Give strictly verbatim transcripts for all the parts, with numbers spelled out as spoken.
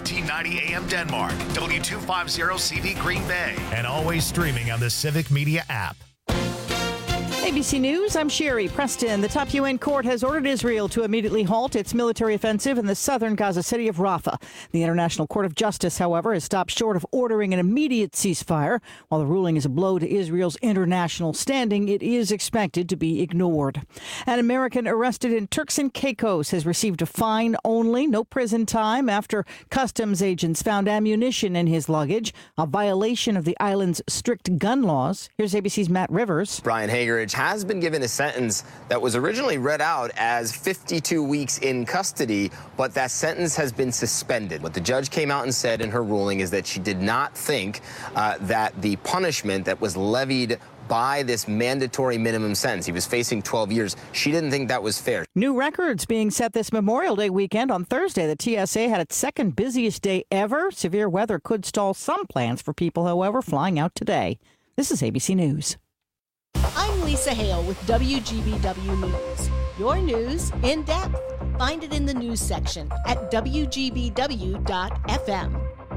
fourteen ninety A M Denmark, W two fifty C D Green Bay, and always streaming on the Civic Media app. A B C News, I'm Sherry Preston. The top U N court has ordered Israel to immediately halt its military offensive in the southern Gaza city of Rafah. The International Court of Justice, however, has stopped short of ordering an immediate ceasefire. While the ruling is a blow to Israel's international standing, it is expected to be ignored. An American arrested in Turks and Caicos has received a fine only, no prison time, after customs agents found ammunition in his luggage, a violation of the island's strict gun laws. Here's A B C's Matt Rivers. Brian Hagerich has been given a sentence that was originally read out as fifty-two weeks in custody, but that sentence has been suspended. What the judge came out and said in her ruling is that she did not think uh, that the punishment that was levied by this mandatory minimum sentence, he was facing twelve years, she didn't think that was fair. New records being set this Memorial Day weekend. On Thursday, the T S A had its second busiest day ever. Severe weather could stall some plans for people, however, flying out today. This is A B C News. I'm Lisa Hale with W G B W News. Your news in depth. Find it in the news section at W G B W dot F M.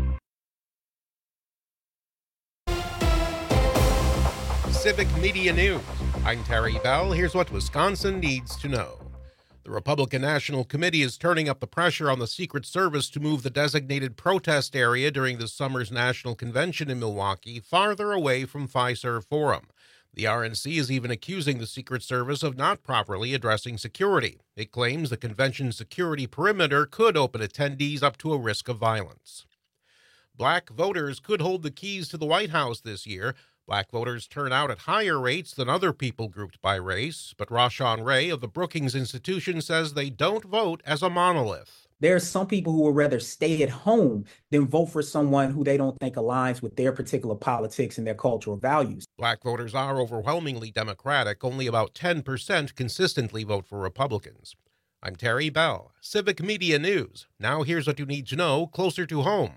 Civic Media News. I'm Terry Bell. Here's what Wisconsin needs to know. The Republican National Committee is turning up the pressure on the Secret Service to move the designated protest area during this summer's national convention in Milwaukee farther away from Fiserv Forum. The R N C is even accusing the Secret Service of not properly addressing security. It claims the convention security perimeter could open attendees up to a risk of violence. Black voters could hold the keys to the White House this year. Black voters turn out at higher rates than other people grouped by race, but Rashawn Ray of the Brookings Institution says they don't vote as a monolith. There are some people who would rather stay at home than vote for someone who they don't think aligns with their particular politics and their cultural values. Black voters are overwhelmingly Democratic. Only about ten percent consistently vote for Republicans. I'm Terry Bell, Civic Media News. Now here's what you need to know closer to home.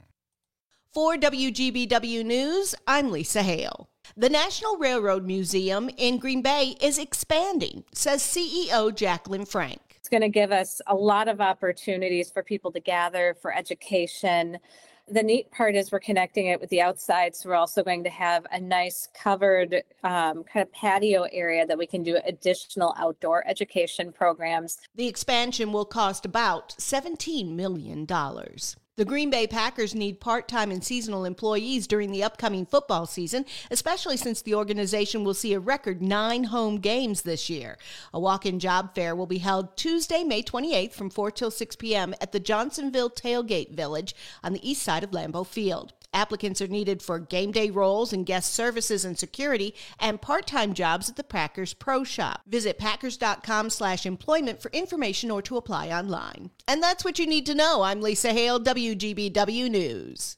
For W G B W News, I'm Lisa Hale. The National Railroad Museum in Green Bay is expanding, says C E O Jacqueline Frank. It's going to give us a lot of opportunities for people to gather, for education. The neat part is we're connecting it with the outside, so we're also going to have a nice covered um, kind of patio area that we can do additional outdoor education programs. The expansion will cost about seventeen million dollars. The Green Bay Packers need part-time and seasonal employees during the upcoming football season, especially since the organization will see a record nine home games this year. A walk-in job fair will be held Tuesday, May twenty-eighth from four till six p.m. at the Johnsonville Tailgate Village on the east side of Lambeau Field. Applicants are needed for game day roles in guest services and security and part-time jobs at the Packers Pro Shop. Visit packers.com slash employment for information or to apply online. And that's what you need to know. I'm Lisa Hale, W G B W News.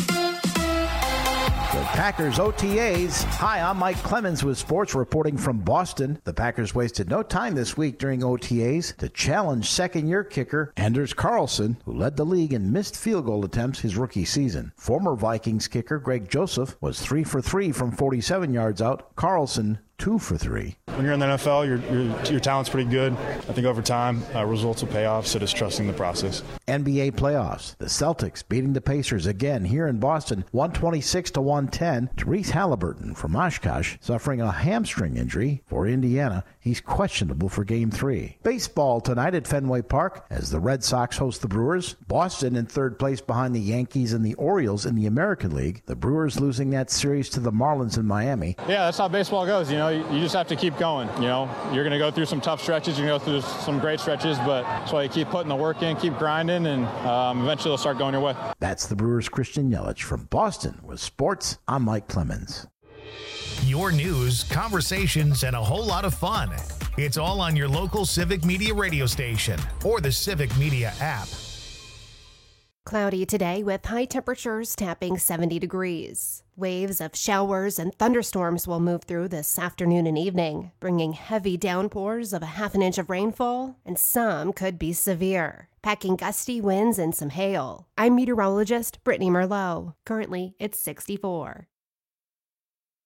The Packers O T As. Hi, I'm Mike Clemens with sports reporting from Boston. The Packers wasted no time this week during O T As to challenge second-year kicker Anders Carlson, who led the league in missed field goal attempts his rookie season. Former Vikings kicker Greg Joseph was three for three from forty-seven yards out. Carlson two for three. When you're in the N F L, your your, your talent's pretty good. I think over time, uh, results will pay off, so just trusting the process. N B A playoffs. The Celtics beating the Pacers again here in Boston, one twenty-six to one ten. Therese Halliburton from Oshkosh suffering a hamstring injury. For Indiana, he's questionable for Game three. Baseball tonight at Fenway Park as the Red Sox host the Brewers. Boston in third place behind the Yankees and the Orioles in the American League. The Brewers losing that series to the Marlins in Miami. Yeah, that's how baseball goes. You know, you, you just have to keep going. You know, you're going to go through some tough stretches. You're going to go through some great stretches, but that's why you keep putting the work in, keep grinding, and um, eventually it'll start going your way. That's the Brewers' Christian Yelich from Boston with sports. I'm Mike Clemens. Your news, conversations, and a whole lot of fun. It's all on your local Civic Media radio station or the Civic Media app. Cloudy today with high temperatures tapping seventy degrees. Waves of showers and thunderstorms will move through this afternoon and evening, bringing heavy downpours of a half an inch of rainfall, and some could be severe, packing gusty winds and some hail. I'm meteorologist Brittany Merlot. Currently, it's sixty-four.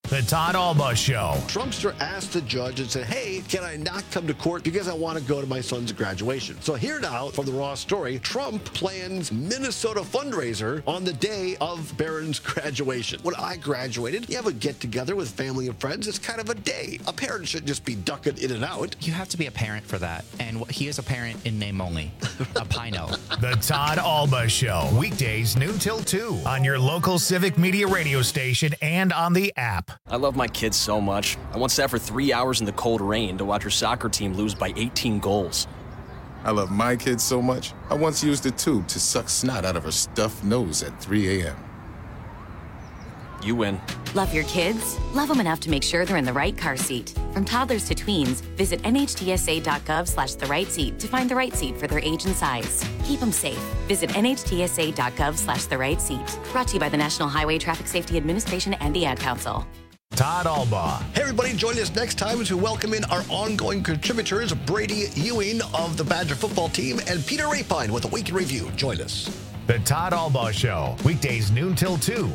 The Todd Alba Show. Trumpster asked the judge and said, hey, can I not come to court because I want to go to my son's graduation? So here now from the Raw story, Trump plans Minnesota fundraiser on the day of Barron's graduation. When I graduated, you have a get-together with family and friends. It's kind of a day. A parent should just be ducking in and out. You have to be a parent for that. And he is a parent in name only. A Pino. The Todd Alba Show. Weekdays noon till two on your local Civic Media radio station and on the app. I love my kids so much. I once sat for three hours in the cold rain to watch her soccer team lose by eighteen goals. I love my kids so much, I once used a tube to suck snot out of her stuffed nose at three a.m. You win. Love your kids? Love them enough to make sure they're in the right car seat. From toddlers to tweens, visit N H T S A dot gov slash the right seat to find the right seat for their age and size. Keep them safe. Visit N H T S A dot gov slash the right seat. Brought to you by the National Highway Traffic Safety Administration and the Ad Council. Todd Alba. Hey, everybody, join us next time as we welcome in our ongoing contributors, Brady Ewing of the Badger football team and Peter Rapine with a Week in Review. Join us. The Todd Alba Show. Weekdays noon till two.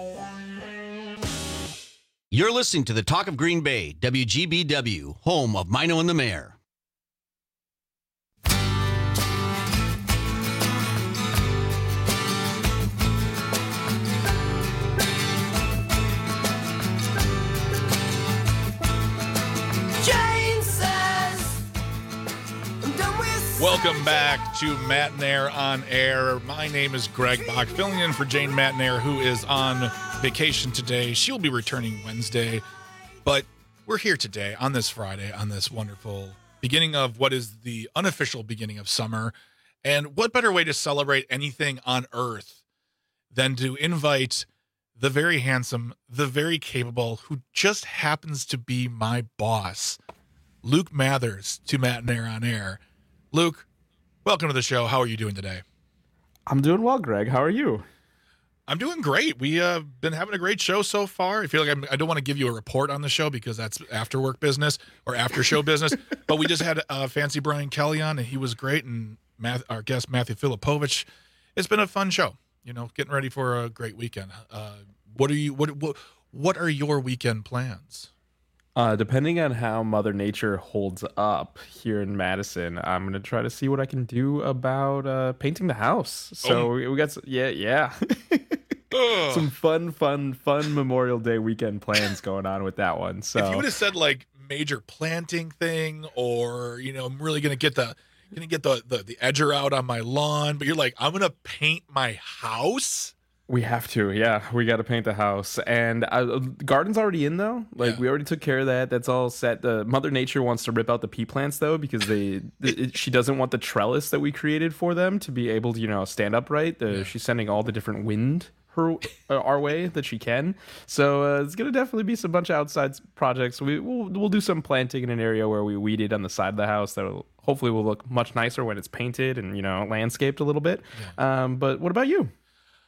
You're listening to the Talk of Green Bay, W G B W, home of Mino and the Mayor. Welcome back to Matt and Air on Air. My name is Greg Bach, filling in for Jane Matt-Nair, who is on vacation today. She'll be returning Wednesday, but we're here today on this Friday, on this wonderful beginning of what is the unofficial beginning of summer. And what better way to celebrate anything on earth than to invite the very handsome, the very capable, who just happens to be my boss, Luke Mathers, to Matt and Air on Air. Luke, welcome to the show. How are you doing today? I'm doing well, Greg. How are you? I'm doing great. We have uh, been having a great show so far. I feel like I'm, I don't want to give you a report on the show because that's after work business or after show business. But we just had uh, Fancy Brian Kelly on, and he was great. And Math, our guest, Matthew Filipovich. It's been a fun show. You know, getting ready for a great weekend. Uh, what are you? What, what What are your weekend plans? Uh, depending on how Mother Nature holds up here in Madison, I'm going to try to see what I can do about uh, painting the house. So oh. we got, some, yeah, yeah. some fun, fun, fun Memorial Day weekend plans going on with that one. So if you would have said like major planting thing, or, you know, I'm really going to get the, going to get the, the, the edger out on my lawn, but you're like, I'm going to paint my house. We have to, yeah. We got to paint the house, and uh, garden's already in though. Like yeah. we already took care of that. That's all set. The Mother Nature wants to rip out the pea plants though, because they it, she doesn't want the trellis that we created for them to be able to, you know, stand upright. The, yeah. She's sending all the different wind her uh, our way that she can. So uh, it's gonna definitely be some bunch of outside projects. We we'll we'll do some planting in an area where we weeded on the side of the house that will hopefully will look much nicer when it's painted and, you know, landscaped a little bit. Yeah. Um, but what about you?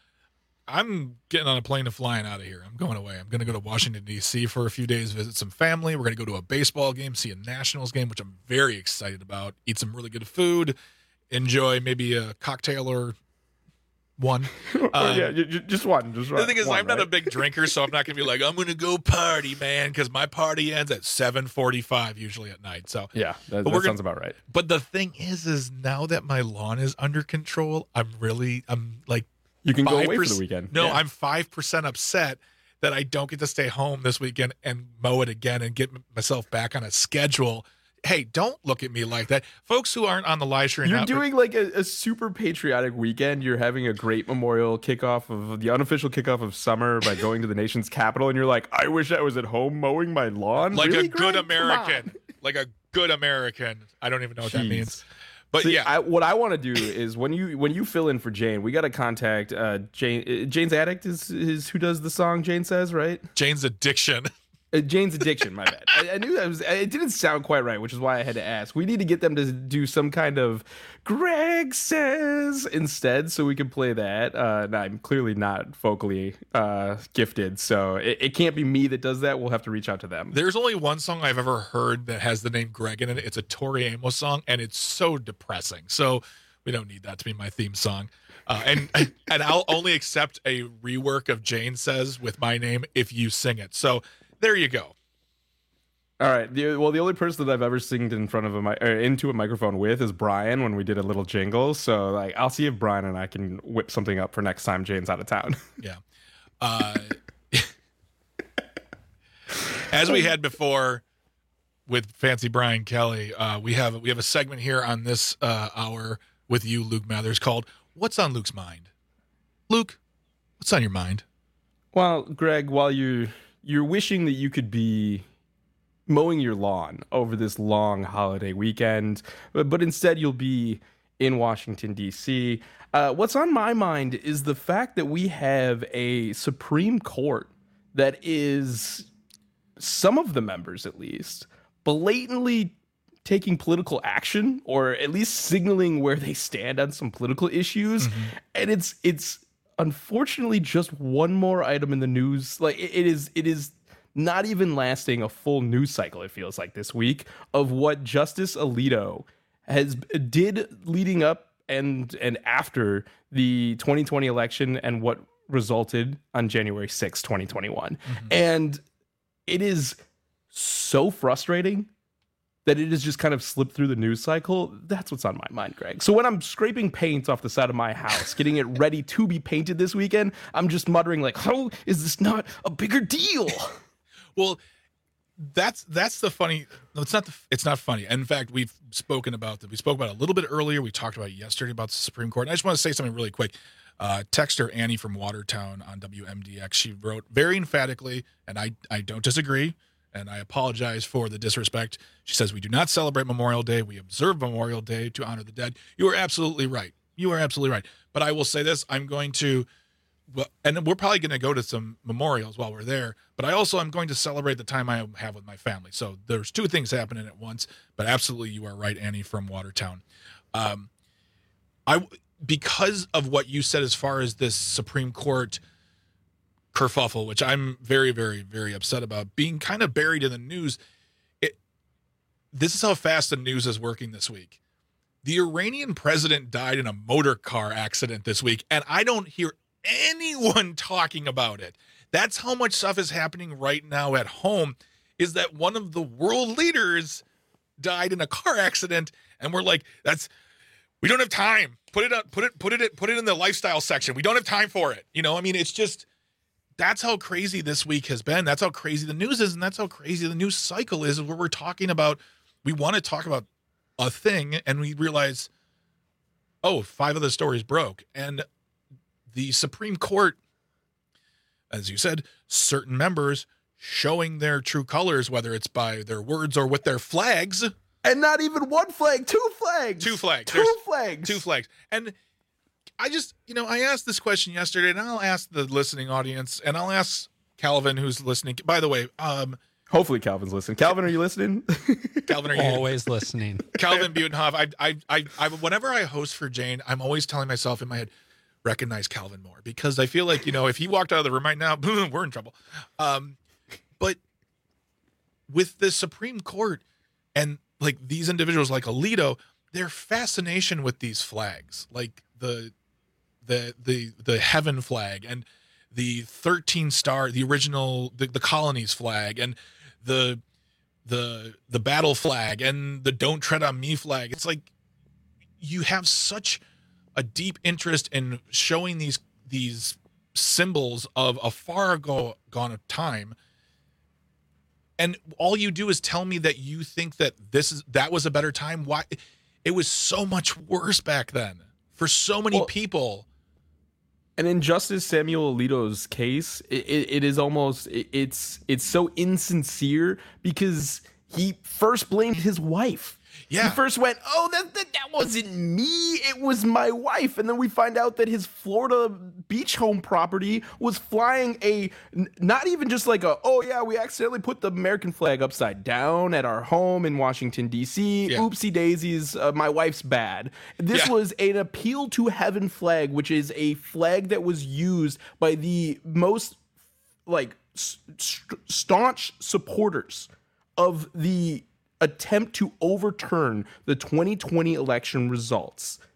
I'm getting on a plane and flying out of here. I'm going away. I'm going to go to Washington, D C for a few days, visit some family. We're going to go to a baseball game, see a Nationals game, which I'm very excited about, eat some really good food, enjoy maybe a cocktail or one. oh, um, yeah, just one. Just the thing is, one, I'm right? not a big drinker, so I'm not going to be like, I'm going to go party, man, because my party ends at seven forty-five usually at night. So yeah, that, that sounds gonna, about right. But the thing is, is now that my lawn is under control, I'm really, I'm like, You can go away for the weekend. No, yeah. I'm five percent upset that I don't get to stay home this weekend and mow it again and get myself back on a schedule. Hey, don't look at me like that. Folks who aren't on the live stream. You're doing like a, a super patriotic weekend. You're having a great memorial kickoff of the unofficial kickoff of summer by going to the nation's capital. And you're like, I wish I was at home mowing my lawn. Like really, a good Greg? American. Like a good American. I don't even know what Jeez. that means. But See, yeah, I, what I want to do is when you when you fill in for Jane, we got to contact uh, Jane. Jane's Addict is is who does the song. Jane says, right? Jane's Addiction. Uh, Jane's Addiction. My bad. I, I knew that was. It didn't sound quite right, which is why I had to ask. We need to get them to do some kind of Greg Says instead, so we can play that. Uh, no, I'm clearly not vocally uh, gifted, so it, it can't be me that does that. We'll have to reach out to them. There's only one song I've ever heard that has the name Greg in it. It's a Tori Amos song, and it's so depressing. So we don't need that to be my theme song. Uh, and and I'll only accept a rework of Jane Says with my name if you sing it. So there you go. All right. The, well, the only person that I've ever singed in front of a mi- or into a microphone with is Brian when we did a little jingle. So, like, I'll see if Brian and I can whip something up for next time Jane's out of town. Yeah. Uh, as we had before with Fancy Brian Kelly, uh, we have we have a segment here on this uh, hour with you, Luke Mathers, called "What's on Luke's Mind?" Luke, what's on your mind? Well, Greg, while you're you're wishing that you could be mowing your lawn over this long holiday weekend, but, but instead you'll be in Washington, D C. Uh, what's on my mind is the fact that we have a Supreme Court that is, some of the members at least, blatantly taking political action, or at least signaling where they stand on some political issues. Mm-hmm. And it's it's unfortunately just one more item in the news. Like it, it is it is not even lasting a full news cycle, it feels like, this week, of what Justice Alito has did leading up and and after the twenty twenty election and what resulted on January sixth, twenty twenty-one. Mm-hmm. And it is so frustrating that it has just kind of slipped through the news cycle. That's what's on my mind, Greg. So when I'm scraping paint off the side of my house, getting it ready to be painted this weekend, I'm just muttering like, how is this not a bigger deal? Well, that's that's the funny. No, it's not. The, it's not funny. In fact, we've spoken about that. We spoke about it a little bit earlier. We talked about it yesterday about the Supreme Court. And I just want to say something really quick. Uh, texter Annie from Watertown on W M D X. She wrote very emphatically, and I I don't disagree, and I apologize for the disrespect. She says we do not celebrate Memorial Day. We observe Memorial Day to honor the dead. You are absolutely right. You are absolutely right. But I will say this: I'm going to. Well, and we're probably going to go to some memorials while we're there, but I also am going to celebrate the time I have with my family. So there's two things happening at once, but absolutely you are right, Annie from Watertown. Um, I, because of what you said as far as this Supreme Court kerfuffle, which I'm very, very, very upset about, being kind of buried in the news, it, this is how fast the news is working this week. The Iranian president died in a motor car accident this week, and I don't hear anyone talking about it. That's how much stuff is happening right now at home, is that one of the world leaders died in a car accident, and we're like, that's we don't have time. Put it up, put it, put it, put it in the lifestyle section. We don't have time for it. You know, I mean, it's just that's how crazy this week has been. That's how crazy the news is, and that's how crazy the news cycle is, where we're talking about we want to talk about a thing, and we realize, oh, five of the stories broke. And the Supreme Court, as you said, certain members showing their true colors, whether it's by their words or with their flags. And not even one flag, two flags. Two flags. Two There's flags. Two flags. And I just, you know, I asked this question yesterday, and I'll ask the listening audience, and I'll ask Calvin, who's listening. By the way, um, hopefully Calvin's listening. Calvin, are you listening? Calvin, are you always listening? Calvin Butenhoff. I, I, I, I, whenever I host for Jane, I'm always telling myself in my head, recognize Calvin more, because I feel like, you know, if he walked out of the room right now, boom, we're in trouble. Um, but with the Supreme Court and like these individuals like Alito, their fascination with these flags, like the the the the heaven flag and the thirteen star, the original the, the colonies flag, and the the the battle flag and the don't tread on me flag. It's like you have such a deep interest in showing these these symbols of a far ago gone of time, and all you do is tell me that you think that this is that was a better time. Why? It was so much worse back then for so many well, people. And in Justice Samuel Alito's case, it, it, it is almost it, it's it's so insincere, because he first blamed his wife. Yeah. He first went, oh, that, that that wasn't me. It was my wife. And then we find out that his Florida beach home property was flying a, not even just like a, oh, yeah, we accidentally put the American flag upside down at our home in Washington, D C. Yeah. Oopsie daisies, uh, my wife's bad. This yeah. was an appeal to heaven flag, which is a flag that was used by the most, like, st- staunch supporters of the attempt to overturn the twenty twenty election results.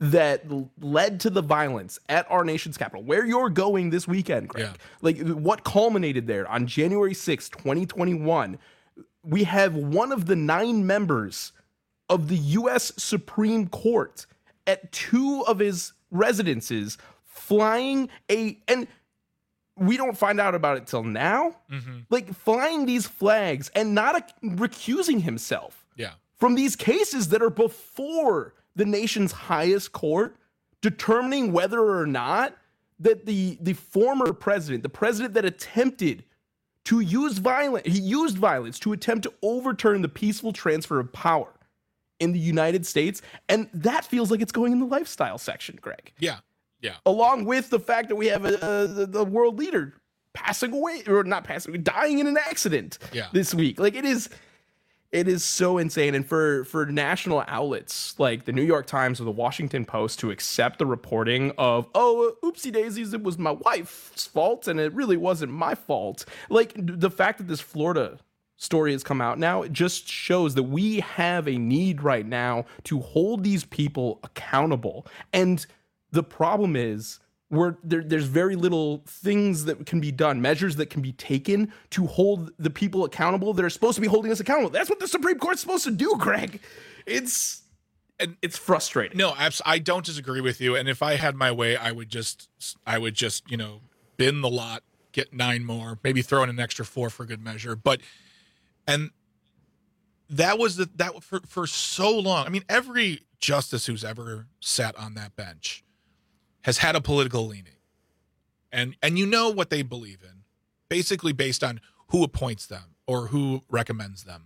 that led to the violence at our nation's capital, where you're going this weekend, Greg, yeah. like what culminated there on January sixth, twenty twenty-one, we have one of the nine members of the U S Supreme Court at two of his residences flying a, and we don't find out about it till now, mm-hmm. like flying these flags and not a, recusing himself yeah. from these cases that are before the nation's highest court, determining whether or not that the, the former president, the president that attempted to use violence, he used violence to attempt to overturn the peaceful transfer of power in the United States. And that feels like it's going in the lifestyle section, Greg. Yeah, yeah. Along with the fact that we have a, a, the world leader passing away, or not passing, dying in an accident yeah. this week. Like it is... It is so insane. And for, for national outlets like the New York Times or the Washington Post to accept the reporting of, oh, oopsie daisies, it was my wife's fault and it really wasn't my fault. Like the fact that this Florida story has come out now, it just shows that we have a need right now to hold these people accountable. And the problem is, where there, there's very little things that can be done, measures that can be taken to hold the people accountable that are supposed to be holding us accountable. That's what the Supreme Court's supposed to do, Greg. It's and it's frustrating. No, I don't disagree with you. And if I had my way, I would just, I would just, you know, bin the lot, get nine more, maybe throw in an extra four for good measure. But and that was the that for for so long. I mean, every justice who's ever sat on that bench has had a political leaning, and and you know what they believe in, basically based on who appoints them or who recommends them.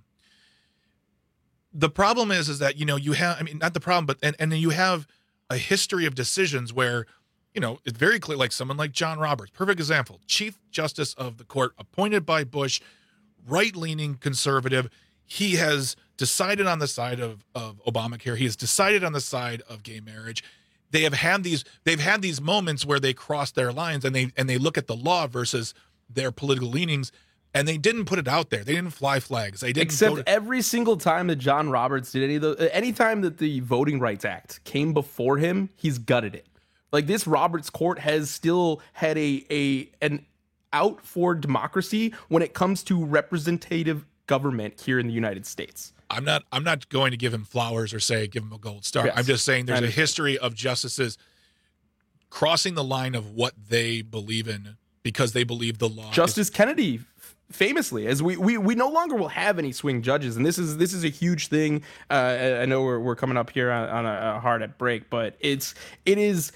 The problem is, is that, you know, you have, I mean, not the problem, but, and, and then you have a history of decisions where, you know, it's very clear, like someone like John Roberts, perfect example, Chief Justice of the court, appointed by Bush, right-leaning conservative. He has decided on the side of, of Obamacare. He has decided on the side of gay marriage. They have had these, they've had these moments where they cross their lines and they, and they look at the law versus their political leanings, and they didn't put it out there. They didn't fly flags. They didn't. Except to- every single time that John Roberts did any of those, any time that the Voting Rights Act came before him, he's gutted it. Like this Roberts court has still had a, a, an out for democracy when it comes to representative government here in the United States. I'm not I'm not going to give him flowers or say give him a gold star. Yes. I'm just saying there's a history of justices crossing the line of what they believe in because they believe the law. Justice is- Kennedy famously, as we, we we no longer will have any swing judges, and this is this is a huge thing. Uh, I know we're we're coming up here on, on a, a hard at break, but it's it is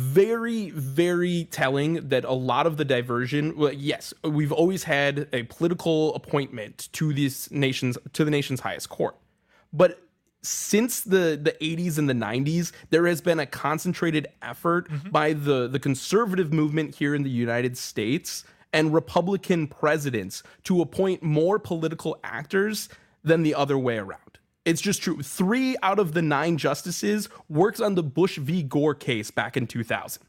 very, very telling that a lot of the diversion, well, yes, we've always had a political appointment to this nation's to the nation's highest court. But since the, the eighties and the nineties, there has been a concentrated effort mm-hmm. by the, the conservative movement here in the United States and Republican presidents to appoint more political actors than the other way around. It's just true. Three out of the nine justices worked on the Bush v. Gore case back in two thousand.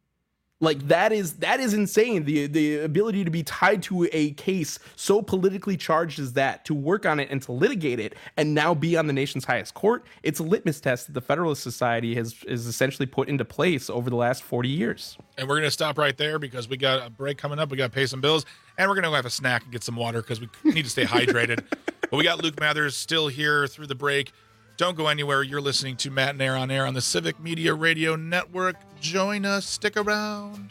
Like that is that is insane. The the ability to be tied to a case so politically charged as that, to work on it and to litigate it, and now be on the nation's highest court. It's a litmus test that the Federalist Society has is essentially put into place over the last forty years. And we're going to stop right there because we got a break coming up. We got to pay some bills, and we're going to have a snack and get some water because we need to stay hydrated. But we got Luke Mathers still here through the break. Don't go anywhere. You're listening to Matt and Air on Air on the Civic Media Radio Network. Join us. Stick around.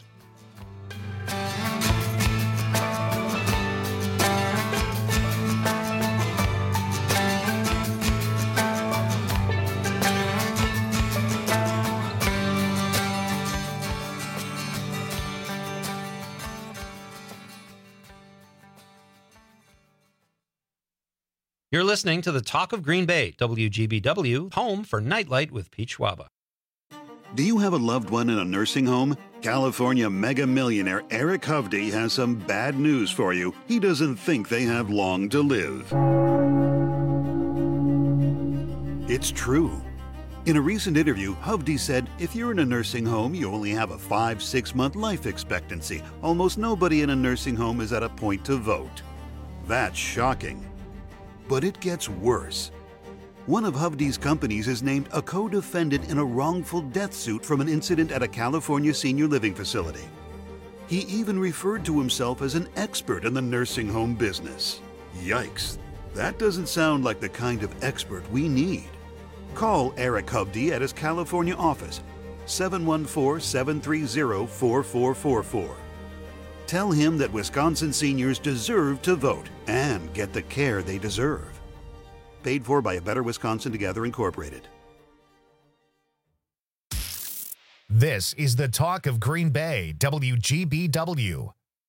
You're listening to the Talk of Green Bay, W G B W, home for Nightlight with Pete Schwaba. Do you have a loved one in a nursing home? California mega millionaire Eric Hovde has some bad news for you. He doesn't think they have long to live. It's true. In a recent interview, Hovde said, if you're in a nursing home, you only have a five, six month life expectancy. Almost nobody in a nursing home is at a point to vote. That's shocking. But it gets worse. One of Hovde's companies is named a co-defendant in a wrongful death suit from an incident at a California senior living facility. He even referred to himself as an expert in the nursing home business. Yikes. That doesn't sound like the kind of expert we need. Call Eric Hovde at his California office, seven one four, seven three zero, four four four four. Tell him that Wisconsin seniors deserve to vote and get the care they deserve. Paid for by A Better Wisconsin Together Incorporated. This is the Talk of Green Bay, W G B W.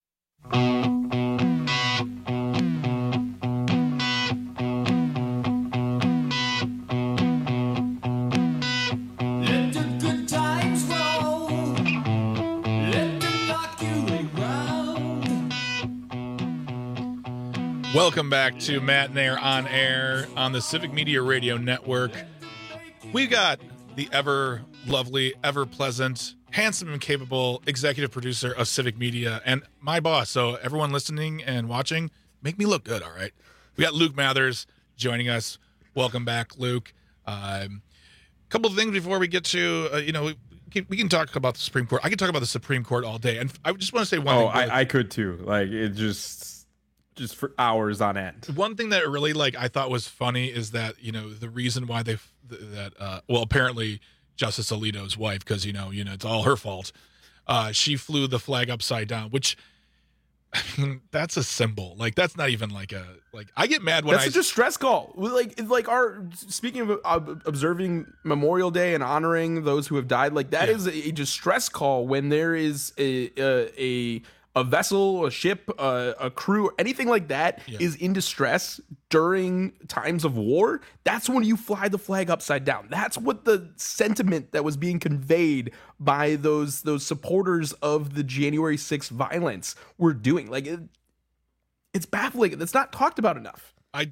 Welcome back to Matt and Air on Air on the Civic Media Radio Network. We got the ever lovely, ever pleasant, handsome and capable executive producer of Civic Media and my boss. So everyone listening and watching, make me look good, all right? We got Luke Mathers joining us. Welcome back, Luke. A um, couple of things before we get to, uh, you know, we can, we can talk about the Supreme Court. I can talk about the Supreme Court all day. And I just want to say one oh, thing. Oh, I, I could too. Like, it just... just for hours on end. One thing that really like I thought was funny is that, you know, the reason why they that uh well apparently Justice Alito's wife, because you know you know it's all her fault, uh she flew the flag upside down, which I mean that's a symbol. Like that's not even like a like I get mad when that's I such a stress call. Like like our speaking of uh, observing Memorial Day and honoring those who have died, like that yeah. is a, a distress call when there is a a, a A vessel, a ship, uh, a crew, anything like that yeah. is in distress during times of war. That's when you fly the flag upside down. That's what the sentiment that was being conveyed by those those supporters of the January sixth violence were doing. Like it, it's baffling. It's not talked about enough. I.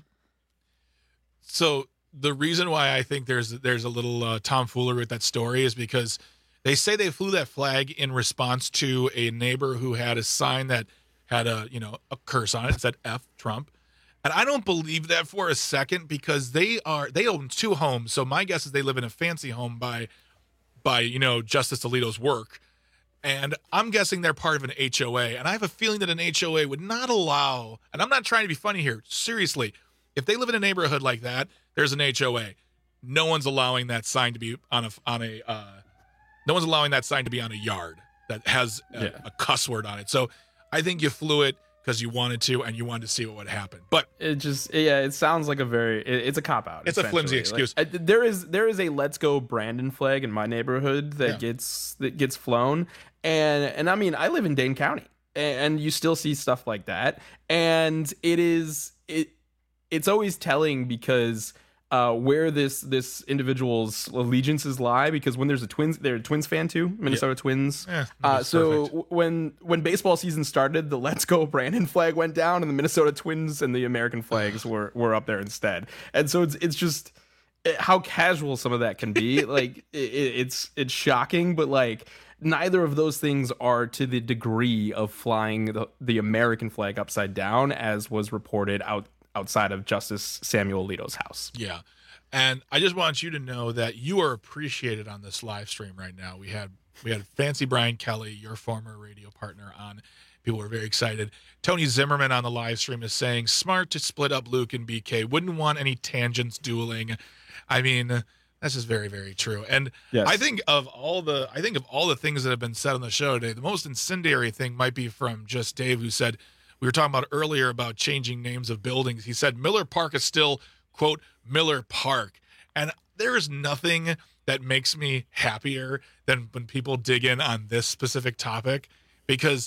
So the reason why I think there's there's a little uh, tomfoolery with that story is because they say they flew that flag in response to a neighbor who had a sign that had a, you know, a curse on it. It said F Trump. And I don't believe that for a second because they are they own two homes. So my guess is they live in a fancy home by by, you know, Justice Alito's work. And I'm guessing they're part of an H O A. And I have a feeling that an H O A would not allow, and I'm not trying to be funny here, seriously, if they live in a neighborhood like that, there's an H O A. No one's allowing that sign to be on a on a uh No one's allowing that sign to be on a yard that has a, yeah. a cuss word on it. So I think you flew it because you wanted to and you wanted to see what would happen. But it just, yeah, it sounds like a very, it, it's a cop out. It's a flimsy excuse. Like, there is there is a Let's Go Brandon flag in my neighborhood that yeah. gets that gets flown, and and I mean I live in Dane County, and you still see stuff like that, and it is it it's always telling because. Uh, where this this individual's allegiances lie, because when there's a Twins, they're a Twins fan too, Minnesota yeah. Twins. Yeah, uh, so w- when when baseball season started, the Let's Go Brandon flag went down, and the Minnesota Twins and the American flags were were up there instead. And so it's it's just it, how casual some of that can be. Like it, it's it's shocking, but like neither of those things are to the degree of flying the, the American flag upside down, as was reported out. outside of Justice Samuel Alito's house. Yeah. And I just want you to know that you are appreciated on this live stream right now. We had we had Fancy Brian Kelly, your former radio partner, on. People were very excited. Tony Zimmerman on the live stream is saying, smart to split up Luke and B K. Wouldn't want any tangents dueling. I mean, that's just very, very true. And yes. I think of all the I think of all the things that have been said on the show today, the most incendiary thing might be from just Dave, who said, we were talking about earlier about changing names of buildings. He said Miller Park is still, quote, Miller Park. And there is nothing that makes me happier than when people dig in on this specific topic, because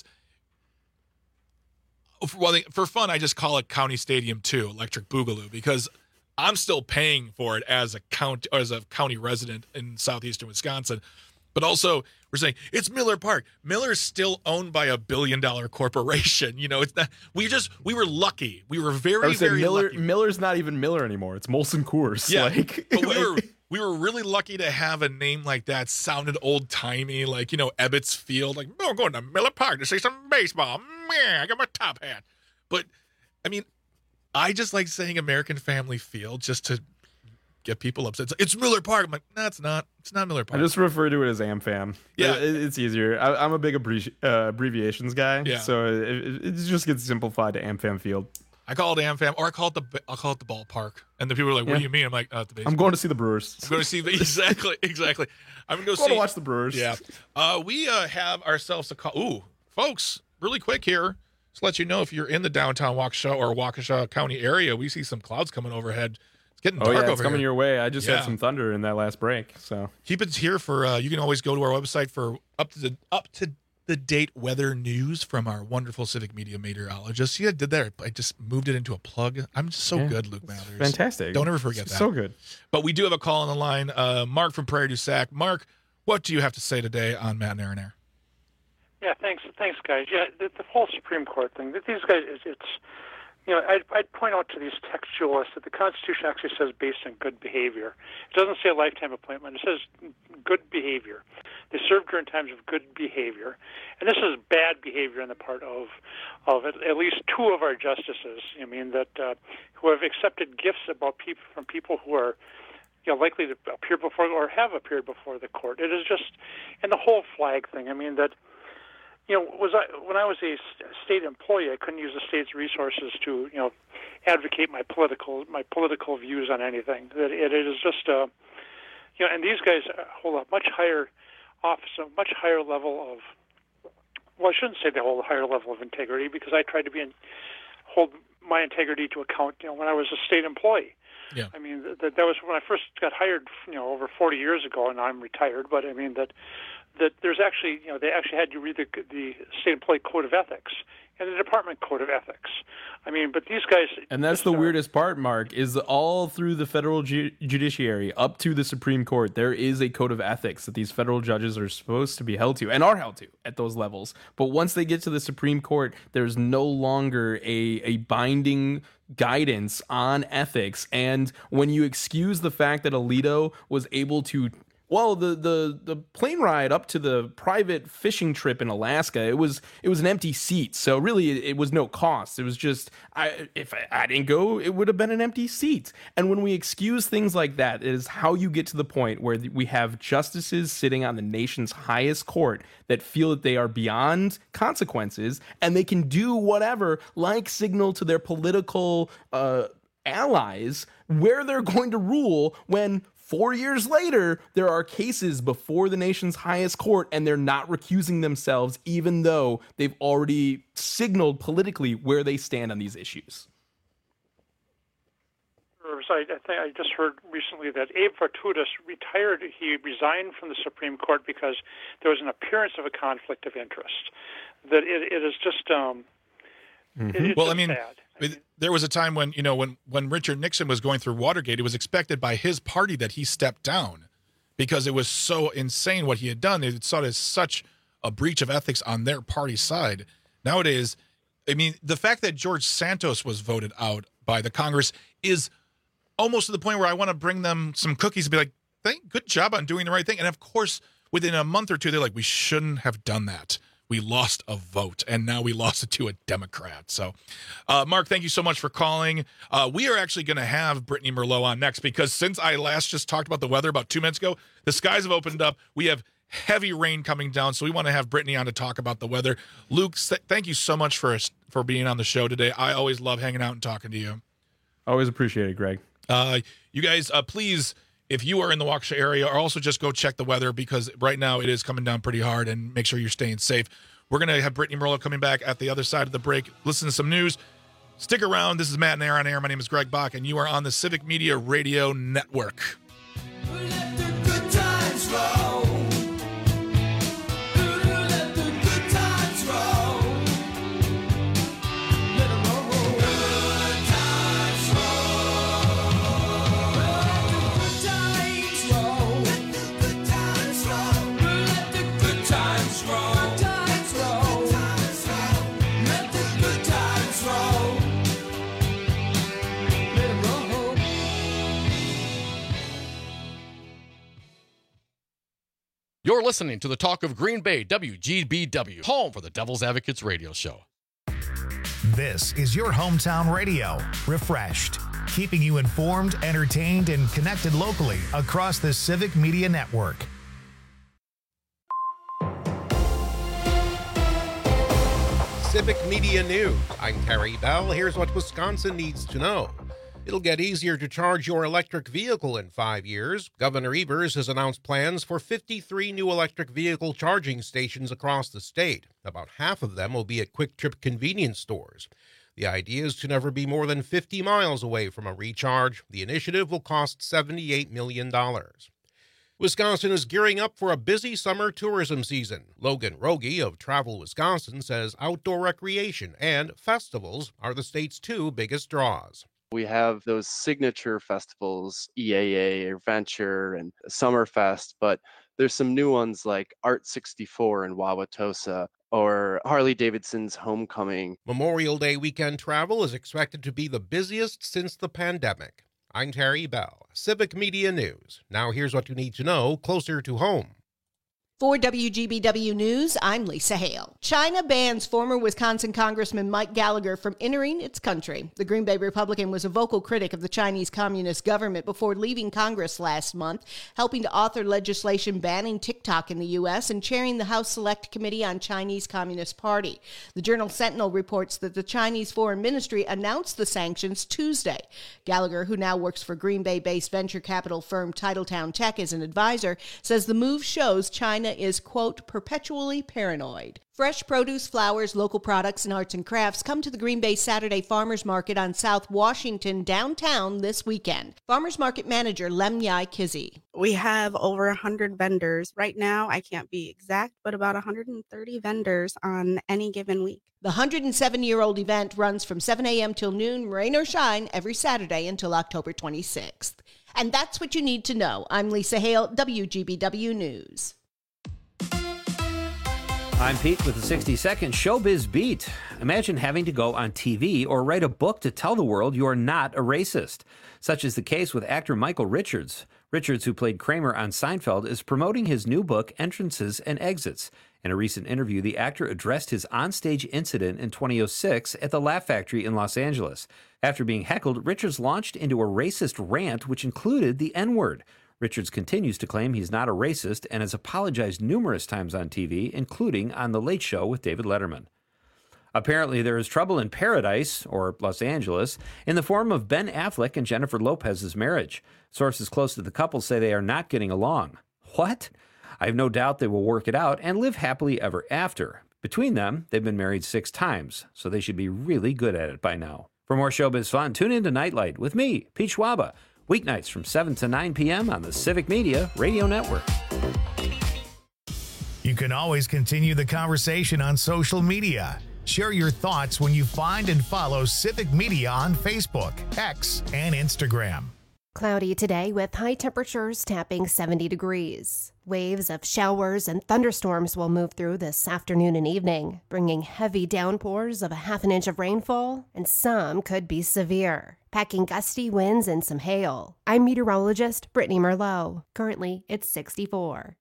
for, well, for fun, I just call it County Stadium two, Electric Boogaloo, because I'm still paying for it as a county, as a county resident in southeastern Wisconsin. But also, we're saying it's Miller Park. Miller's still owned by a billion dollar corporation. You know, it's not. We just we were lucky. We were very very Miller, lucky. Miller's not even Miller anymore. It's Molson Coors. Yeah, like, but we were we were really lucky to have a name like that. Sounded old timey, like you know Ebbets Field. Like oh, I'm going to Miller Park to see some baseball. Man, I got my top hat. But I mean, I just like saying American Family Field just to get people upset. It's, like, it's Miller Park. I'm like, no, it's not. It's not Miller Park. I just refer to it as AmFam. Yeah. It, it's easier. I, I'm a big abbrevi- uh, abbreviations guy, Yeah. so it, it just gets simplified to AmFam Field. I call it AmFam, or I call it the I'll call it the ballpark. And the people are like, "What Yeah. do you mean?" I'm like, uh, "The baseball." I'm going to see the Brewers. I'm going to see the, exactly, exactly. I'm going to go Going see. to watch the Brewers. Yeah. Uh, we uh, have ourselves a call. Ooh, folks, really quick here. Just let you know if you're in the downtown Waukesha or Waukesha County area, we see some clouds coming overhead. It's getting Oh dark yeah, over it's coming here. your way. I just Yeah. had some thunder in that last break, so Keep it here for. Uh, you can always go to our website for up to the up to the date weather news from our wonderful Civic Media meteorologist. See, I did that. I just moved it into a plug. I'm just so Yeah. good, Luke Mathers. fantastic. Don't ever forget that. So good. But we do have a call on the line. Uh, Mark from Prairie du Sac. Mark, what do you have to say today on Matt and Aaron Air? Yeah, thanks, thanks, guys. Yeah, the, the whole Supreme Court thing. These guys, it's, it's you know, I'd, I'd point out to these textualists that the Constitution actually says based on good behavior. It doesn't say a lifetime appointment. It says good behavior. They served during times of good behavior, and this is bad behavior on the part of of at, at least two of our justices. I mean that uh, who have accepted gifts about people from people who are, you know, likely to appear before or have appeared before the court. It is just, and the whole flag thing. I mean that. You know, was I when I was a state employee, I couldn't use the state's resources to, you know, advocate my political my political views on anything. That it, it is just, uh, you know, and these guys hold a much higher office, a much higher level of. Well, I shouldn't say they hold a higher level of integrity because I tried to be in, hold my integrity to account. You know, when I was a state employee. Yeah. I mean, that that was when I first got hired. You know, over forty years ago, and I'm retired. But I mean that. that there's actually, you know, they actually had you read the, the State Employee Code of Ethics and the Department Code of Ethics. I mean, but these guys... And that's the weirdest part, Mark, is all through the federal ju- judiciary, up to the Supreme Court, there is a code of ethics that these federal judges are supposed to be held to, and are held to at those levels. But once they get to the Supreme Court, there's no longer a, a binding guidance on ethics. And when you excuse the fact that Alito was able to... Well, the, the, the plane ride up to the private fishing trip in Alaska, it was it was an empty seat. So really, it, it was no cost. It was just, I, if I, I didn't go, it would have been an empty seat. And when we excuse things like that, it is how you get to the point where we have justices sitting on the nation's highest court that feel that they are beyond consequences and they can do whatever, like signal to their political uh, allies where they're going to rule when... Four years later, there are cases before the nation's highest court, and they're not recusing themselves, even though they've already signaled politically where they stand on these issues. I, I, think I just heard recently that Abe Fortutus retired. He resigned from the Supreme Court because there was an appearance of a conflict of interest. That it, it is just... Um, Mm-hmm. it, it's well, just I mean, bad. there was a time when, you know, when, when Richard Nixon was going through Watergate, it was expected by his party that he stepped down because it was so insane what he had done. They saw it as such a breach of ethics on their party side. Nowadays, I mean, the fact that George Santos was voted out by the Congress is almost to the point where I want to bring them some cookies and be like, thank, good job on doing the right thing. And of course, within a month or two, they're like, we shouldn't have done that. We lost a vote, and now we lost it to a Democrat. So, uh, Mark, thank you so much for calling. Uh, we are actually going to have Brittany Merlot on next because since I last just talked about the weather about two minutes ago, the skies have opened up. We have heavy rain coming down, so we want to have Brittany on to talk about the weather. Luke, th- thank you so much for for being on the show today. I always love hanging out and talking to you. Always appreciate it, Greg. Uh, you guys, uh, please... If you are in the Waukesha area, or also just go check the weather because right now it is coming down pretty hard, and make sure you're staying safe. We're going to have Brittany Merlo coming back at the other side of the break. Listen to some news. Stick around. This is Matt and Aaron on Air. My name is Greg Bach, and you are on the Civic Media Radio Network. You're listening to the Talk of Green Bay, W G B W, home for the Devil's Advocates radio show. This is your hometown radio. Refreshed, keeping you informed, entertained, and connected locally across the Civic Media Network. Civic Media News. I'm Terry Bell. Here's what Wisconsin needs to know. It'll get easier to charge your electric vehicle in five years. Governor Evers has announced plans for fifty-three new electric vehicle charging stations across the state. About half of them will be at Quick Trip convenience stores. The idea is to never be more than fifty miles away from a recharge. The initiative will cost seventy-eight million dollars. Wisconsin is gearing up for a busy summer tourism season. Logan Rogie of Travel Wisconsin says outdoor recreation and festivals are the state's two biggest draws. We have those signature festivals, E A A, Adventure, and Summerfest, but there's some new ones like Art sixty-four in Wauwatosa or Harley-Davidson's Homecoming. Memorial Day weekend travel is expected to be the busiest since the pandemic. I'm Terry Bell, Civic Media News. Now here's what you need to know closer to home. For W G B W News, I'm Lisa Hale. China bans former Wisconsin Congressman Mike Gallagher from entering its country. The Green Bay Republican was a vocal critic of the Chinese Communist government before leaving Congress last month, helping to author legislation banning TikTok in the U S and chairing the House Select Committee on Chinese Communist Party. The Journal Sentinel reports that the Chinese Foreign Ministry announced the sanctions Tuesday. Gallagher, who now works for Green Bay-based venture capital firm Titletown Tech as an advisor, says the move shows China is, quote, perpetually paranoid. Fresh produce, flowers, local products, and arts and crafts come to the Green Bay Saturday Farmers Market on South Washington downtown this weekend. Farmers Market Manager Lem Yai Kizzy. We have over one hundred vendors. Right now, I can't be exact, but about one hundred thirty vendors on any given week. The one hundred seven-year-old event runs from seven a.m. till noon, rain or shine, every Saturday until October twenty-sixth. And that's what you need to know. I'm Lisa Hale, W G B W News. I'm Pete with the sixty-second Showbiz Beat. Imagine having to go on T V or write a book to tell the world you are not a racist. Such is the case with actor Michael Richards. Richards, who played Kramer on Seinfeld, is promoting his new book, Entrances and Exits. In a recent interview, the actor addressed his onstage incident in two thousand six at the Laugh Factory in Los Angeles. After being heckled, Richards launched into a racist rant, which included the N-word. Richards continues to claim he's not a racist and has apologized numerous times on T V, including on The Late Show with David Letterman. Apparently, there is trouble in paradise, or Los Angeles, in the form of Ben Affleck and Jennifer Lopez's marriage. Sources close to the couple say they are not getting along. What? I have no doubt they will work it out and live happily ever after. Between them, they've been married six times, so they should be really good at it by now. For more showbiz fun, tune in to Nightlight with me, Pete Schwaba. Weeknights from seven to nine p.m. on the Civic Media Radio Network. You can always continue the conversation on social media. Share your thoughts when you find and follow Civic Media on Facebook, X, and Instagram. Cloudy today with high temperatures tapping seventy degrees. Waves of showers and thunderstorms will move through this afternoon and evening, bringing heavy downpours of a half an inch of rainfall, and some could be severe, packing gusty winds and some hail. I'm meteorologist Brittany Merlot. Currently, it's sixty-four.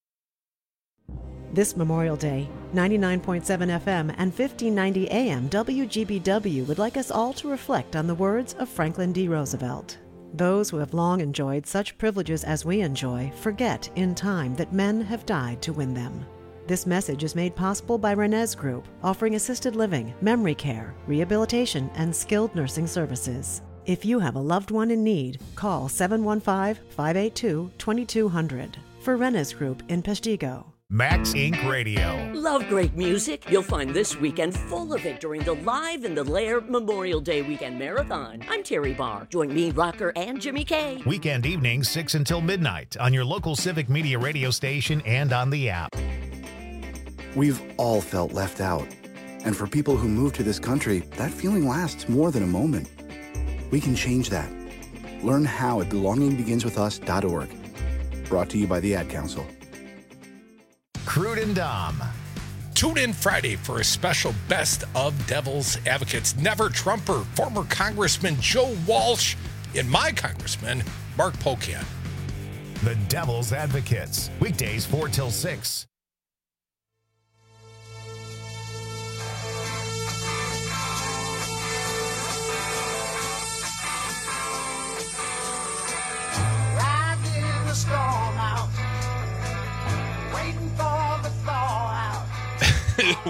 This Memorial Day, ninety-nine point seven F M and fifteen ninety A M W G B W would like us all to reflect on the words of Franklin D. Roosevelt. Those who have long enjoyed such privileges as we enjoy forget in time that men have died to win them. This message is made possible by Renez Group, offering assisted living, memory care, rehabilitation, and skilled nursing services. If you have a loved one in need, call seven one five, five eight two, two two zero zero for Renez Group in Peshtigo. Max Incorporated. Radio. Love great music? You'll find this weekend full of it during the Live in the Lair Memorial Day Weekend Marathon. I'm Terry Barr. Join me, Rocker, and Jimmy K. Weekend evenings, six until midnight on your local Civic Media radio station and on the app. We've all felt left out. And for people who move to this country, that feeling lasts more than a moment. We can change that. Learn how at belonging begins with us dot org. Brought to you by the Ad Council. Crude and Dom. Tune in Friday for a special Best of Devil's Advocates. Never Trumper, former Congressman Joe Walsh, and my Congressman, Mark Pocan. The Devil's Advocates. Weekdays four till six.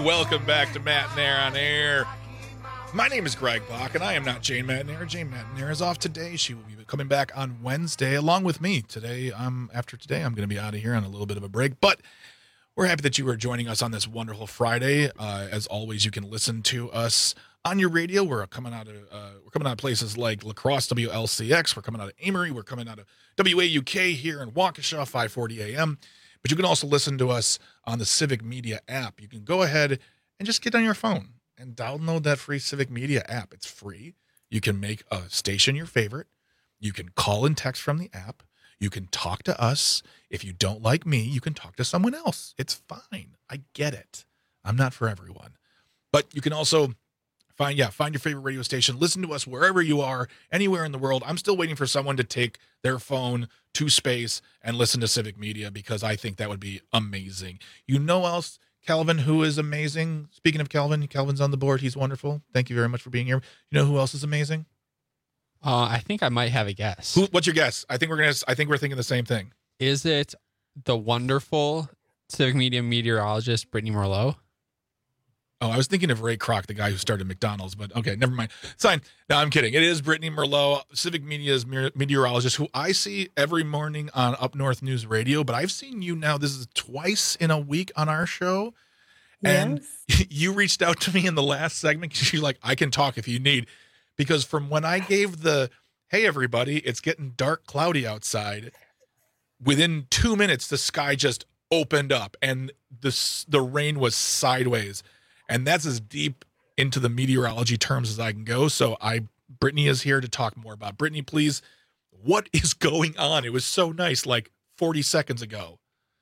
Welcome back to Matt and Air on Air. My name is Greg Bach, and I am not Jane Matnair. Jane Matnair is off today. She will be coming back on Wednesday along with me. Today, um, after today, I'm going to be out of here on a little bit of a break, but we're happy that you are joining us on this wonderful Friday. Uh, as always, you can listen to us on your radio. We're coming out of uh, we're coming out of places like La Crosse, W L C X. We're coming out of Amory. We're coming out of W A U K here in Waukesha, five forty A M. But you can also listen to us on the Civic Media app. You can go ahead and just get on your phone and download that free Civic Media app. It's free. You can make a station your favorite. You can call and text from the app. You can talk to us. If you don't like me, you can talk to someone else. It's fine. I get it. I'm not for everyone. But you can also find, yeah, find your favorite radio station. Listen to us wherever you are, anywhere in the world. I'm still waiting for someone to take their phone to space and listen to Civic Media because I think that would be amazing. You know else, Calvin, who is amazing? Speaking of Calvin, Calvin's on the board. He's wonderful. Thank you very much for being here. You know who else is amazing? Uh, I think I might have a guess. Who, what's your guess? I think we're gonna. I think we're thinking the same thing. Is it the wonderful Civic Media meteorologist Brittany Merlot? Oh, I was thinking of Ray Kroc, the guy who started McDonald's, but okay, never mind. It's fine. No, I'm kidding. It is Brittany Merlot, Civic Media's meteorologist, who I see every morning on Up North News Radio, but I've seen you now, this is twice in a week on our show, and yes. You reached out to me in the last segment because you're like, I can talk if you need, because from when I gave the, hey, everybody, it's getting dark, cloudy outside, within two minutes, the sky just opened up, and the, the rain was sideways. And that's as deep into the meteorology terms as I can go. So I, Brittany is here to talk more about. Brittany, please, what is going on? It was so nice, like forty seconds ago.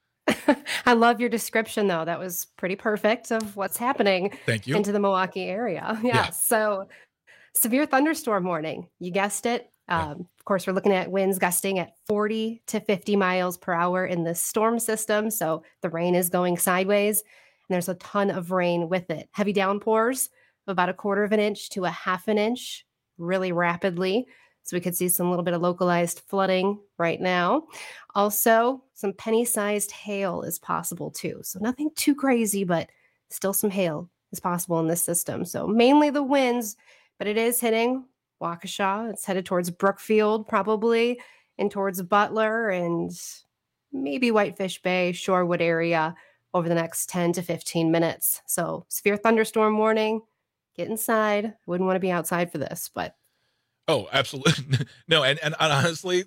I love your description, though. That was pretty perfect of what's happening. Thank you. Into the Milwaukee area. Yeah. yeah. So severe thunderstorm warning. You guessed it. Um, yeah. Of course, we're looking at winds gusting at forty to fifty miles per hour in the storm system. So the rain is going sideways. And there's a ton of rain with it. Heavy downpours of about a quarter of an inch to a half an inch really rapidly. So we could see some little bit of localized flooding right now. Also, some penny-sized hail is possible too. So nothing too crazy, but still some hail is possible in this system. So mainly the winds, but it is hitting Waukesha. It's headed towards Brookfield probably, and towards Butler and maybe Whitefish Bay, Shorewood area over the next ten to fifteen minutes. So severe thunderstorm warning, get inside. Wouldn't want to be outside for this, but. Oh, absolutely. No. And, and honestly,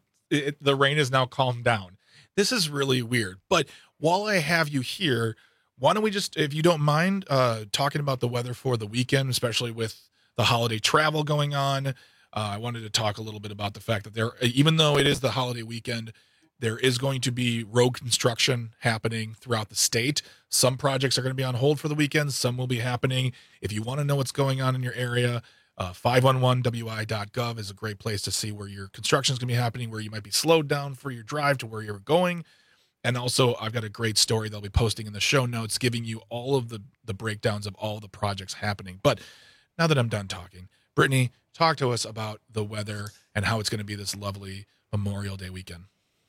it, the rain is now calmed down. This is really weird. But while I have you here, why don't we just, if you don't mind, uh, talking about the weather for the weekend, especially with the holiday travel going on. Uh, I wanted to talk a little bit about the fact that there, even though it is the holiday weekend, there is going to be road construction happening throughout the state. Some projects are going to be on hold for the weekend. Some will be happening. If you want to know what's going on in your area, uh, five one one W I dot gov is a great place to see where your construction is going to be happening, where you might be slowed down for your drive to where you're going. And also, I've got a great story they'll be posting in the show notes, giving you all of the, the breakdowns of all the projects happening. But now that I'm done talking, Brittany, talk to us about the weather and how it's going to be this lovely Memorial Day weekend.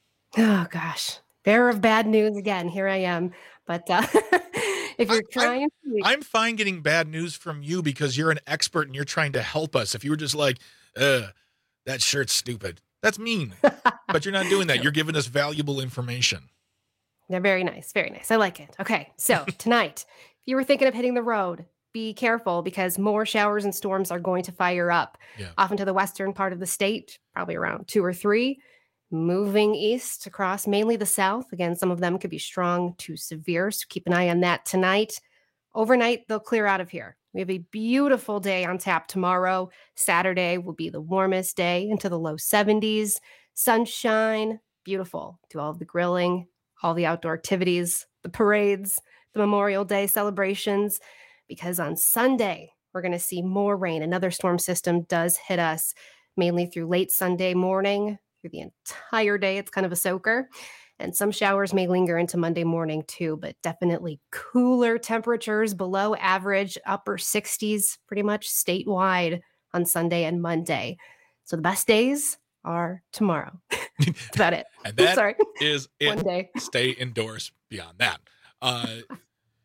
Oh, gosh. Bearer of bad news again. Here I am. But uh, if you're I, trying to... I'm fine getting bad news from you because you're an expert and you're trying to help us. If you were just like, uh, that shirt's stupid, that's mean. But you're not doing that. You're giving us valuable information. They're very nice. Very nice. I like it. Okay. So tonight, if you were thinking of hitting the road, be careful because more showers and storms are going to fire up yeah. off into the western part of the state, probably around two or three. Moving east across mainly the south. Again, some of them could be strong to severe, so keep an eye on that tonight. Overnight, they'll clear out of here. We have a beautiful day on tap tomorrow. Saturday will be the warmest day into the low seventies. Sunshine, beautiful. Do all of the grilling, all the outdoor activities, the parades, the Memorial Day celebrations, because on Sunday, we're going to see more rain. Another storm system does hit us mainly through late Sunday morning. Through the entire day, it's kind of a soaker. And some showers may linger into Monday morning too, but definitely cooler temperatures below average, upper sixties pretty much statewide on Sunday and Monday. So the best days are tomorrow. That's about it. And that Sorry. is it. One day. Stay indoors beyond that. Uh,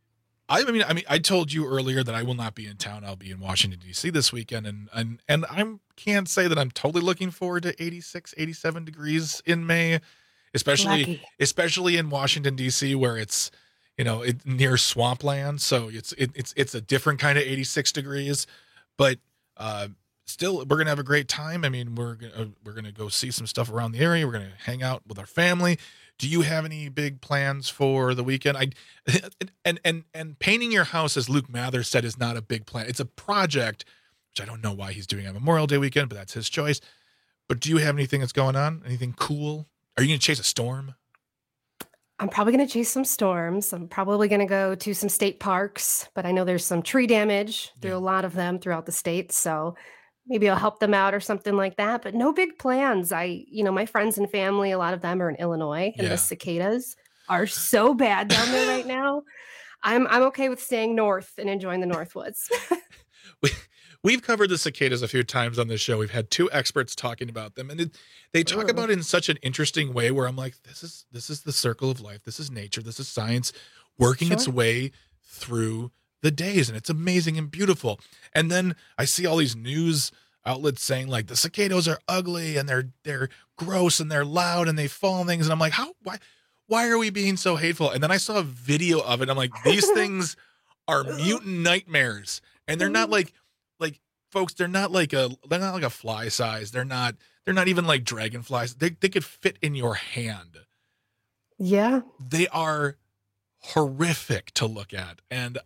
I mean, I mean, I told you earlier that I will not be in town. I'll be in Washington, D C this weekend. And, and, and I can't say that I'm totally looking forward to eighty-six, eighty-seven degrees in May, especially, Lucky. especially in Washington, D C, where it's, you know, it, near swampland. So it's, it, it's, it's a different kind of eighty-six degrees, but, uh, still, we're going to have a great time. I mean, we're going to, we're going to go see some stuff around the area. We're going to hang out with our family. Do you have any big plans for the weekend? I and and and painting your house, as Luke Mather said, is not a big plan. It's a project, which I don't know why he's doing on Memorial Day weekend, but that's his choice. But do you have anything that's going on? Anything cool? Are you going to chase a storm? I'm probably going to chase some storms. I'm probably going to go to some state parks, but I know there's some tree damage through a lot of them throughout the state. So maybe I'll help them out or something like that, but no big plans. I, you know, my friends and family, a lot of them are in Illinois, and Yeah. the cicadas are so bad down there right now. I'm I'm okay with staying north and enjoying the Northwoods. we, we've covered the cicadas a few times on this show. We've had two experts talking about them, and it, they talk Ooh. about it in such an interesting way where I'm like, this is this is the circle of life. This is nature. This is science working its Sure. way through the days, and it's amazing and beautiful. And then I see all these news outlets saying like the cicadas are ugly and they're they're gross and they're loud and they fall on things, and I'm like, how why why are we being so hateful? And then I saw a video of it. I'm like, these things are mutant nightmares, and they're not like like folks. They're not like a they're not like a fly size. They're not they're not even like dragonflies. They they could fit in your hand. Yeah. They are horrific to look at, and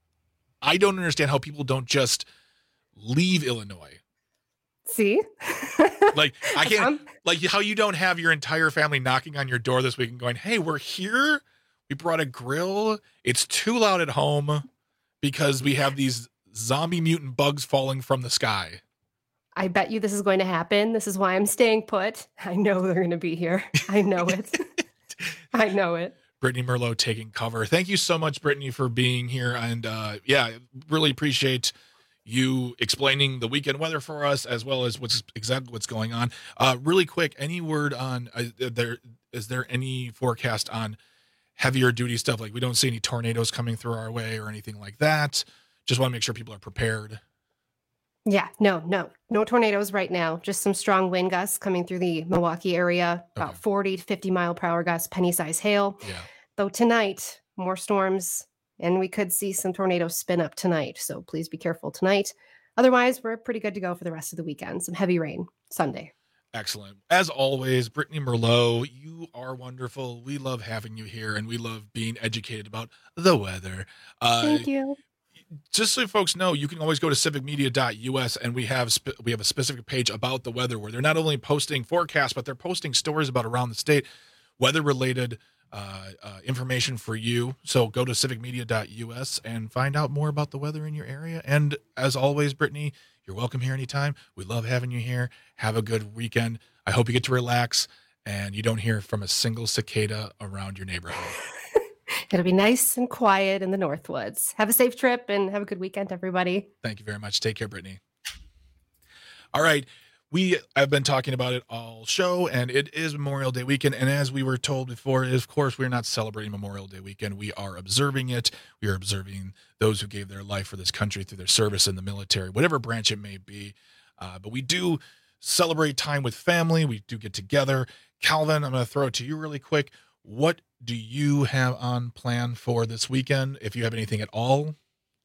I don't understand how people don't just leave Illinois. See? Like I I'm- can't like how you don't have your entire family knocking on your door this week and going, "Hey, we're here. We brought a grill. It's too loud at home because we have these zombie mutant bugs falling from the sky." I bet you this is going to happen. This is why I'm staying put. I know they're going to be here. I know it. I know it. Brittany Merlot taking cover. Thank you so much, Brittany, for being here. And uh, yeah, really appreciate you explaining the weekend weather for us, as well as what's exactly what's going on. Uh, really quick, any word on uh, there? Is there any forecast on heavier duty stuff? Like we don't see any tornadoes coming through our way or anything like that. Just want to make sure people are prepared. Yeah, no, no, no tornadoes right now. Just some strong wind gusts coming through the Milwaukee area, about forty to fifty mile per hour gusts, penny size hail. Yeah. Though tonight, more storms, and we could see some tornadoes spin up tonight. So please be careful tonight. Otherwise, we're pretty good to go for the rest of the weekend. Some heavy rain Sunday. Excellent. As always, Brittany Merlot, you are wonderful. We love having you here, and we love being educated about the weather. Uh, Thank you. Just so folks know, you can always go to civic media dot U S, and we have spe- we have a specific page about the weather where they're not only posting forecasts, but they're posting stories about around the state, weather-related uh, uh, information for you. So go to civic media dot U S and find out more about the weather in your area. And as always, Brittany, you're welcome here anytime. We love having you here. Have a good weekend. I hope you get to relax and you don't hear from a single cicada around your neighborhood. It'll be nice and quiet in the Northwoods. Have a safe trip and have a good weekend, everybody. Thank you very much. Take care, Brittany. All right. We have been talking about it all show, and it is Memorial Day weekend. And as we were told before, of course, we're not celebrating Memorial Day weekend. We are observing it. We are observing those who gave their life for this country through their service in the military, whatever branch it may be. Uh, but we do celebrate time with family. We do get together. Calvin, I'm going to throw it to you really quick. What do you have on plan for this weekend, if you have anything at all?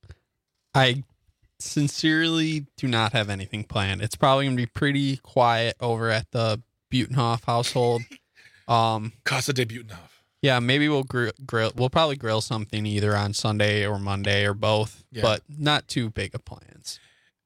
I sincerely do not have anything planned. It's probably going to be pretty quiet over at the Butenhoff household. Um, Casa de Butenhoff. Yeah, maybe we'll gr- grill. We'll probably grill something either on Sunday or Monday or both, Yeah. but not too big of plans.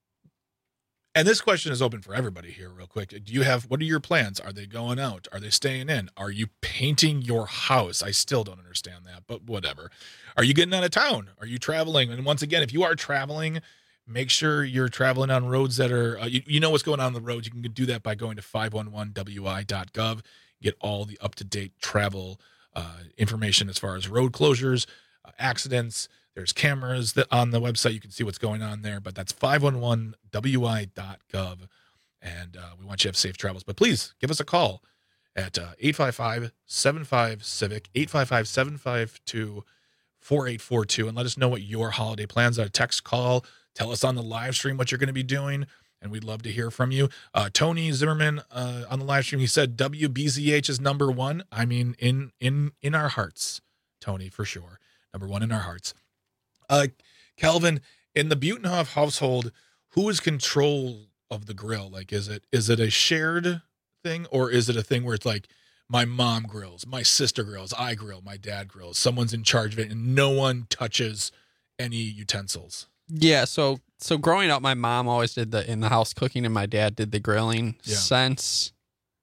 And this question is open for everybody here real quick. Do you have, what are your plans? Are they going out? Are they staying in? Are you painting your house? I still don't understand that, but whatever. Are you getting out of town? Are you traveling? And once again, if you are traveling, make sure you're traveling on roads that are, uh, you, you know what's going on on the roads. You can do that by going to five one one W I dot gov. Get all the up-to-date travel uh, information as far as road closures, uh, accidents. There's cameras that on the website. You can see what's going on there, but that's five one one W I dot gov. And uh, we want you to have safe travels. But please give us a call at uh, eight five five, seven five, C I V I C, eight five five, seven five two, four eight four two and let us know what your holiday plans are. Text, call, tell us on the live stream what you're going to be doing, and we'd love to hear from you. Uh, Tony Zimmerman uh, on the live stream, he said W B Z H is number one. I mean, in in in our hearts, Tony, for sure. Number one in our hearts. Uh, Calvin, in the Butenhoff household, who is control of the grill? Like, is it is it a shared thing, or is it a thing where it's like my mom grills, my sister grills, I grill, my dad grills, someone's in charge of it, and no one touches any utensils? Yeah, so so growing up, my mom always did the in the house cooking, and my dad did the grilling. Yeah. Since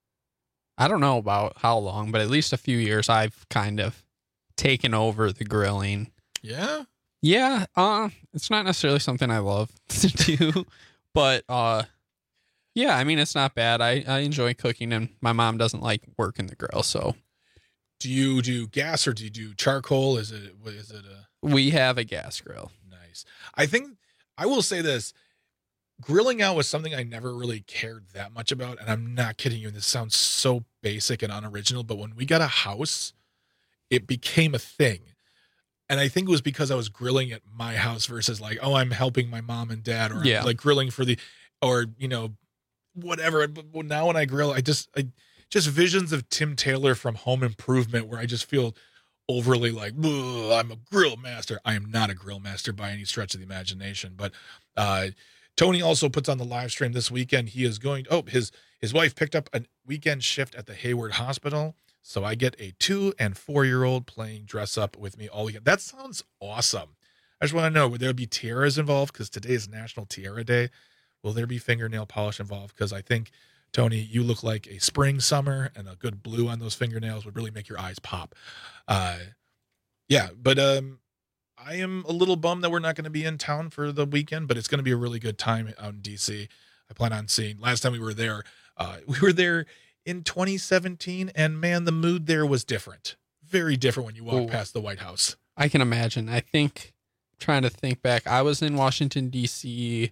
I don't know about how long, but at least a few years, I've kind of taken over the grilling. Yeah. Yeah, uh, it's not necessarily something I love to do, but uh, yeah, I mean, it's not bad. I, I enjoy cooking, and my mom doesn't like working the grill, so. Do you do gas or do you do charcoal? Is it is it a? We have a gas grill. Nice. I think I will say this: grilling out was something I never really cared that much about, and I'm not kidding you. This sounds so basic and unoriginal, but when we got a house, it became a thing. And I think it was because I was grilling at my house versus like, oh, I'm helping my mom and dad, or yeah. I'm like grilling for the, or, you know, whatever. But now when I grill, I just, I just visions of Tim Taylor from Home Improvement, where I just feel overly like, I'm a grill master. I am not a grill master by any stretch of the imagination. But uh, Tony also puts on the live stream this weekend. He is going, oh, his, his wife picked up a weekend shift at the Hayward Hospital. So I get a two and four year old playing dress up with me all weekend. That sounds awesome. I just want to know, would there be tiaras involved? Because today is National Tiara Day. Will there be fingernail polish involved? Because I think, Tony, you look like a spring summer, and a good blue on those fingernails would really make your eyes pop. Uh, yeah, but um, I am a little bummed that we're not going to be in town for the weekend, but it's going to be a really good time out in D C. I plan on seeing, last time we were there, uh, we were there in twenty seventeen, and man, the mood there was different. Very different when you walk Ooh. past the White House. I can imagine. I think, trying to think back, I was in Washington, D C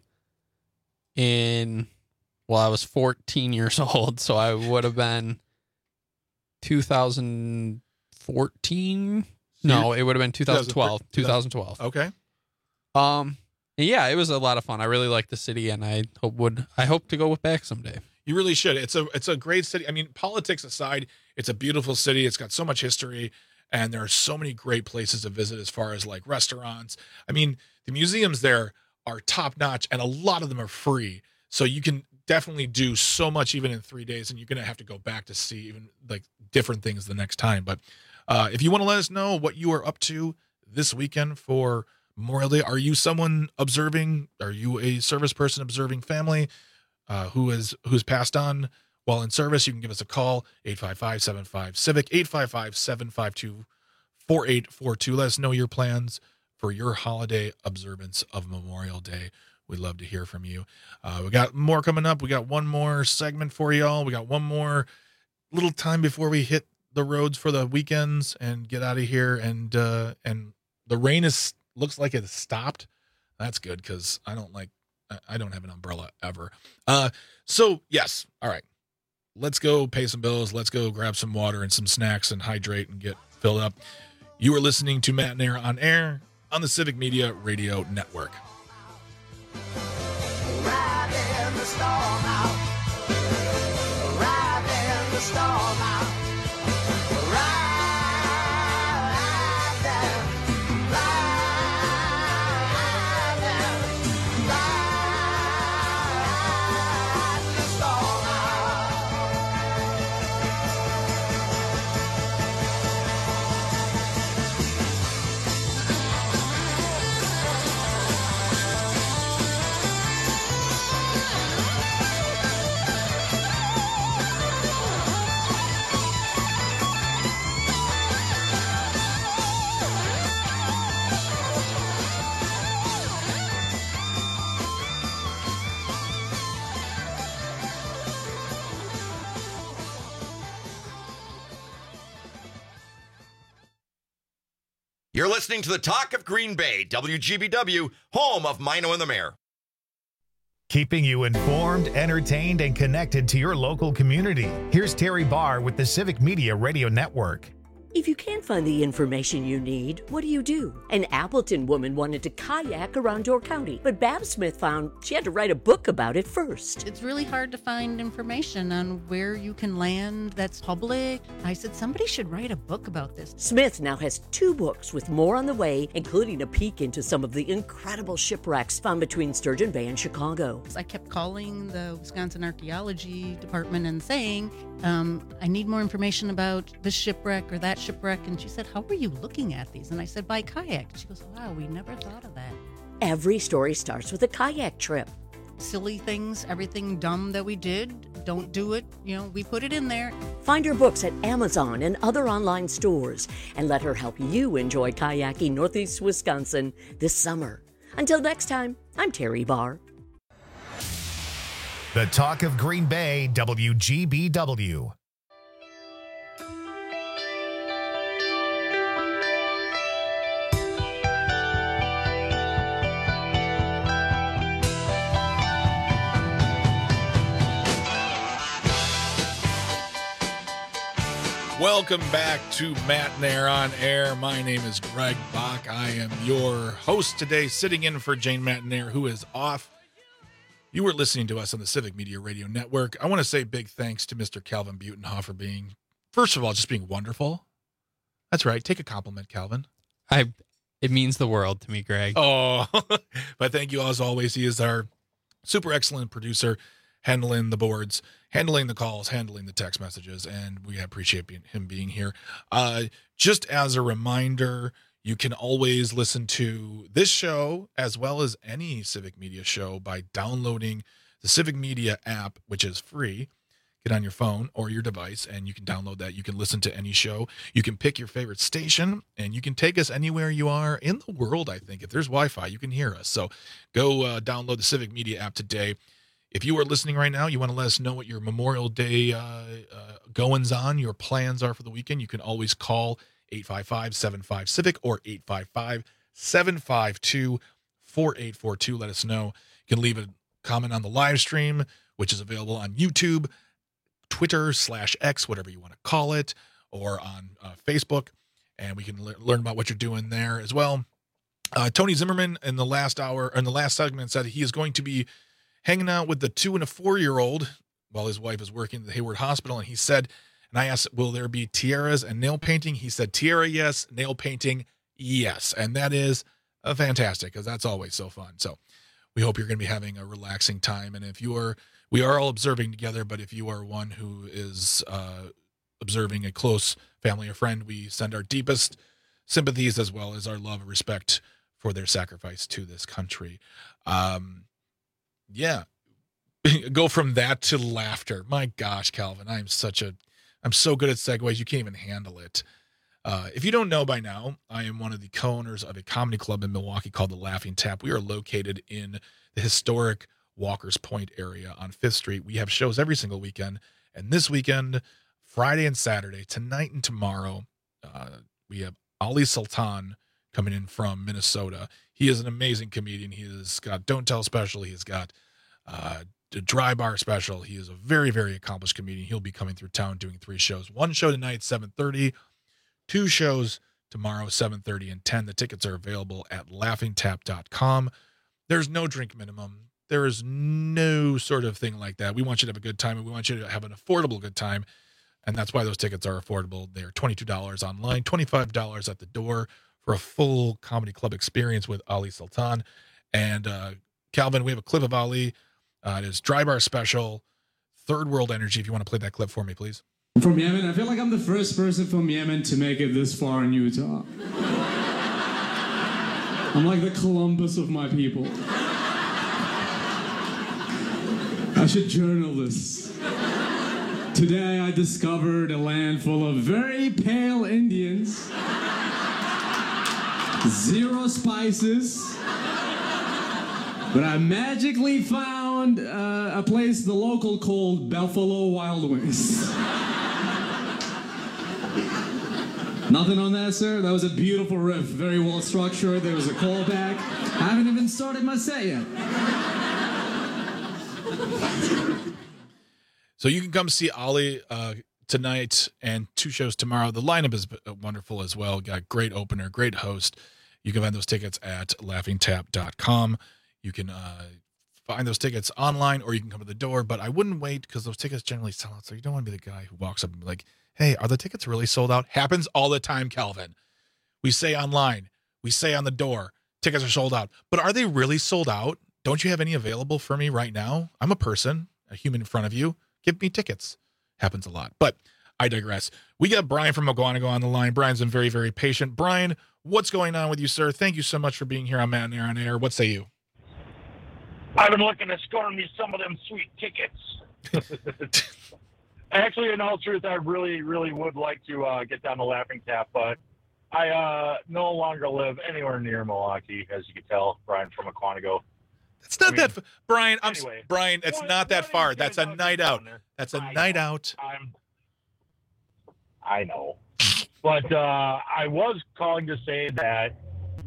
in, well, I was fourteen years old, so I would have been two thousand fourteen. No, it would have been two thousand twelve. twenty twelve. Okay. Um, and yeah, it was a lot of fun. I really like the city, and I hope would I hope to go back someday. You really should. It's a it's a great city. I mean, politics aside, it's a beautiful city. It's got so much history, and there are so many great places to visit as far as like restaurants. I mean, the museums there are top notch, and a lot of them are free. So you can definitely do so much even in three days, and you're going to have to go back to see even like different things the next time. But uh, if you want to let us know what you are up to this weekend for Memorial Day, are you someone observing? Are you a service person observing family? Uh, who is who's passed on while in service? You can give us a call, eight five five, seven five, civic, eight five five, seven five two, four eight four two. Let us know your plans for your holiday observance of Memorial Day. We'd love to hear from you. Uh, we got more coming up. We got one more segment for y'all. We got one more little time before we hit the roads for the weekends and get out of here. And uh, and the rain is looks like it stopped. That's good, because I don't like I don't have an umbrella ever. Uh, so yes. All right. Let's go pay some bills. Let's go grab some water and some snacks and hydrate and get filled up. You are listening to Matt and Air on air on the Civic Media Radio Network. Ride in the storm out. Ride in the storm out. Ride there. Ride there. Ride the storm You're listening to the Talk of Green Bay, W G B W, home of Mino and the Mayor. Keeping you informed, entertained, and connected to your local community. Here's Terry Barr with the Civic Media Radio Network. If you can't find the information you need, what do you do? An Appleton woman wanted to kayak around Door County, but Bab Smith found she had to write a book about it first. It's really hard to find information on where you can land that's public. I said, somebody should write a book about this. Smith now has two books with more on the way, including a peek into some of the incredible shipwrecks found between Sturgeon Bay and Chicago. I kept calling the Wisconsin Archaeology Department and saying, um, I need more information about this shipwreck or that shipwreck. And she said, how are you looking at these? And I said, by kayak. She goes, wow, we never thought of that. Every story starts with a kayak trip. Silly things, everything dumb that we did, don't do it. You know, we put it in there. Find her books at Amazon and other online stores and let her help you enjoy kayaking Northeast Wisconsin this summer. Until next time, I'm Terry Barr. The Talk of Green Bay, W G B W. Welcome back to Matt Nair on Air. My name is Greg Bach. I am your host today, sitting in for Jane Matt Nair, who is off. You were listening to us on the Civic Media Radio Network. I want to say big thanks to Mister Calvin Butenhoff for being, first of all, just being wonderful. That's right. Take a compliment, Calvin. I. It means the world to me, Greg. Oh, but thank you as always. He is our super excellent producer, handling the boards, handling the calls, handling the text messages, and we appreciate being, him being here. Uh, just as a reminder, you can always listen to this show as well as any Civic Media show by downloading the Civic Media app, which is free. Get on your phone or your device, and you can download that. You can listen to any show. You can pick your favorite station, and you can take us anywhere you are in the world, I think. If there's Wi-Fi, you can hear us. So go uh, download the Civic Media app today. If you are listening right now, you want to let us know what your Memorial Day uh, uh, goings on, your plans are for the weekend, you can always call eight five five, seven five, CIVIC or eight five five, seven five two, four eight four two. Let us know. You can leave a comment on the live stream, which is available on YouTube, Twitter slash X, whatever you want to call it, or on uh, Facebook, and we can le- learn about what you're doing there as well. Uh, Tony Zimmerman in the last hour, in the last segment, said he is going to be hanging out with the two and a four-year-old while his wife is working at the Hayward Hospital. And he said, and I asked, will there be tiaras and nail painting? He said, tiara, yes. Nail painting, yes. And that is uh, fantastic, because that's always so fun. So we hope you're going to be having a relaxing time. And if you are, we are all observing together, but if you are one who is uh, observing a close family or friend, we send our deepest sympathies as well as our love and respect for their sacrifice to this country. Um, Yeah. Go from that to laughter. My gosh, Calvin, I'm such a, I'm so good at segues. You can't even handle it. Uh, if you don't know by now, I am one of the co-owners of a comedy club in Milwaukee called The Laughing Tap. We are located in the historic Walker's Point area on Fifth Street. We have shows every single weekend. And this weekend, Friday and Saturday, tonight and tomorrow, uh, we have Ali Sultan coming in from Minnesota. He is an amazing comedian. He has got Don't Tell special. He has got uh, a Dry Bar special. He is a very, very accomplished comedian. He'll be coming through town doing three shows. One show tonight, seven thirty. Two shows tomorrow, seven thirty and ten. The tickets are available at laughing tap dot com. There's no drink minimum. There is no sort of thing like that. We want you to have a good time, and we want you to have an affordable good time. And that's why those tickets are affordable. They're twenty-two dollars online, twenty-five dollars at the door for a full comedy club experience with Ali Sultan. And uh, Calvin, we have a clip of Ali. Uh, it is Dry Bar special, Third World Energy. If you want to play that clip for me, please. I'm from Yemen. I feel like I'm the first person from Yemen to make it this far in Utah. I'm like the Columbus of my people. I should journal this. Today I discovered a land full of very pale Indians, zero spices, but I magically found uh, a place the local called Buffalo Wild Wings. Nothing on that, sir? That was a beautiful riff, very well structured. There was a callback. I haven't even started my set yet. So you can come see Ali uh, tonight and two shows tomorrow. The lineup is wonderful as well. Got great opener, great host. You can find those tickets at laughing tap dot com. You can uh, find those tickets online, or you can come to the door. But I wouldn't wait, because those tickets generally sell out. So you don't want to be the guy who walks up and be like, hey, are the tickets really sold out? Happens all the time, Calvin. We say online, we say on the door, tickets are sold out. But are they really sold out? Don't you have any available for me right now? I'm a person, a human in front of you. Give me tickets. Happens a lot. But I digress. We got Brian from McGuanago on the line. Brian's been very, very patient. Brian, what's going on with you, sir? Thank you so much for being here on Matt and Air on Air. What say you? I've been looking to score me some of them sweet tickets. Actually, in all truth, I really, really would like to uh, get down to Laughing Tap, but I uh, no longer live anywhere near Milwaukee, as you can tell, Brian from McGuanago. It's not I mean, that, f- Brian. I'm anyway, s- Brian. It's what- not that what far. is That's it a about night down out. there? That's a I night know. out. I'm, I know, but uh, I was calling to say that,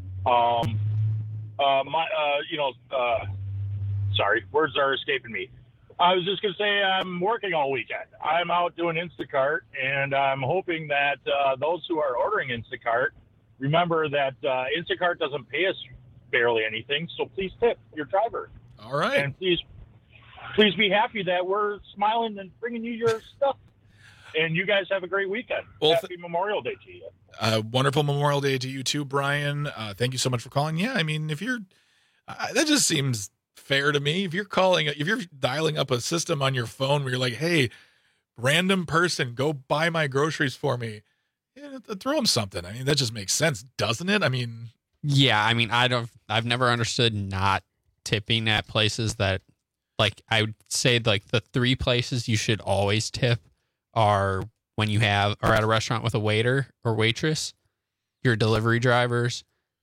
um, uh, my, uh, you know, uh, sorry, words are escaping me. I was just gonna say I'm working all weekend. I'm out doing Instacart, and I'm hoping that uh, those who are ordering Instacart remember that uh, Instacart doesn't pay us barely anything, so please tip your driver. All right. And please, please be happy that we're smiling and bringing you your stuff. And you guys have a great weekend. Well, Happy Memorial Day to you. Uh, wonderful Memorial Day to you too, Brian. Uh, thank you so much for calling. Yeah, I mean, if you're, uh, that just seems fair to me. If you're calling, if you're dialing up a system on your phone where you're like, hey, random person, go buy my groceries for me, yeah, throw them something. I mean, that just makes sense, doesn't it? I mean, Yeah, I mean, I don't. I've never understood not tipping at places that, like, I would say, like the three places you should always tip are when you have are at a restaurant with a waiter or waitress, your delivery drivers,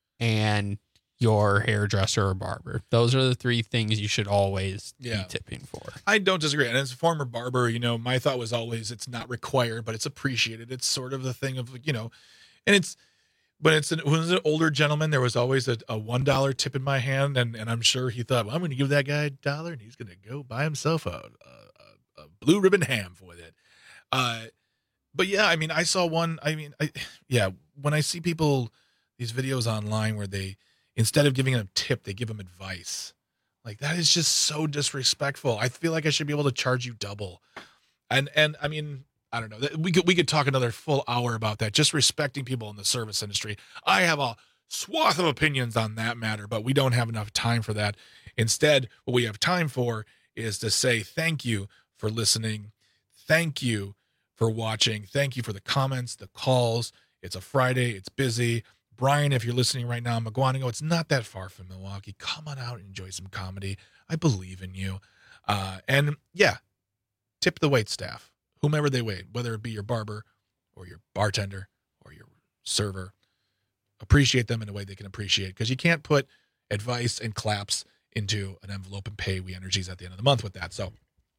and your hairdresser or barber. Those are the three things you should always Yeah. be tipping for. I don't disagree. And as a former barber, you know, my thought was always it's not required, but it's appreciated. It's sort of the thing of, you know, and it's, but it's an, when it was an older gentleman, there was always a, a one dollar tip in my hand. And, and I'm sure he thought, well, I'm going to give that guy a dollar and he's going to go buy himself a, a, a blue ribbon ham with it. Uh, but yeah, I mean, I saw one, I mean, I, yeah, when I see people, these videos online where they, instead of giving them a tip, they give them advice. Like, that is just so disrespectful. I feel like I should be able to charge you double. And, and I mean, I don't know. We could, we could talk another full hour about that, just respecting people in the service industry. I have a swath of opinions on that matter, but we don't have enough time for that. Instead, what we have time for is to say thank you for listening. Thank you for watching. Thank you for the comments, the calls. It's a Friday. It's busy. Brian, if you're listening right now, McGuanago, it's not that far from Milwaukee. Come on out and enjoy some comedy. I believe in you. Uh, and yeah, tip the wait staff, whomever they wait, whether it be your barber or your bartender or your server. Appreciate them in a way they can appreciate, because you can't put advice and claps into an envelope and pay We Energies at the end of the month with that. So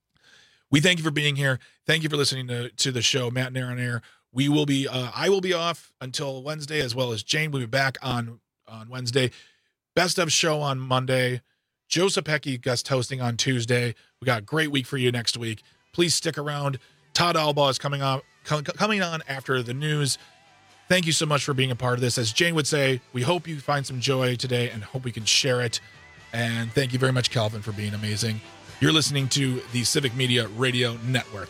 we thank you for being here. Thank you for listening to, to the show, Matt and Air on Air. We will be, uh, I will be off until Wednesday, as well as Jane will be back on, on Wednesday. Best of show on Monday. Joseph Hecky guest hosting on Tuesday. We got a great week for you next week. Please stick around. Todd Albaugh is coming on, com- coming on after the news. Thank you so much for being a part of this. As Jane would say, we hope you find some joy today and hope we can share it. And thank you very much, Calvin, for being amazing. You're listening to the Civic Media Radio Network.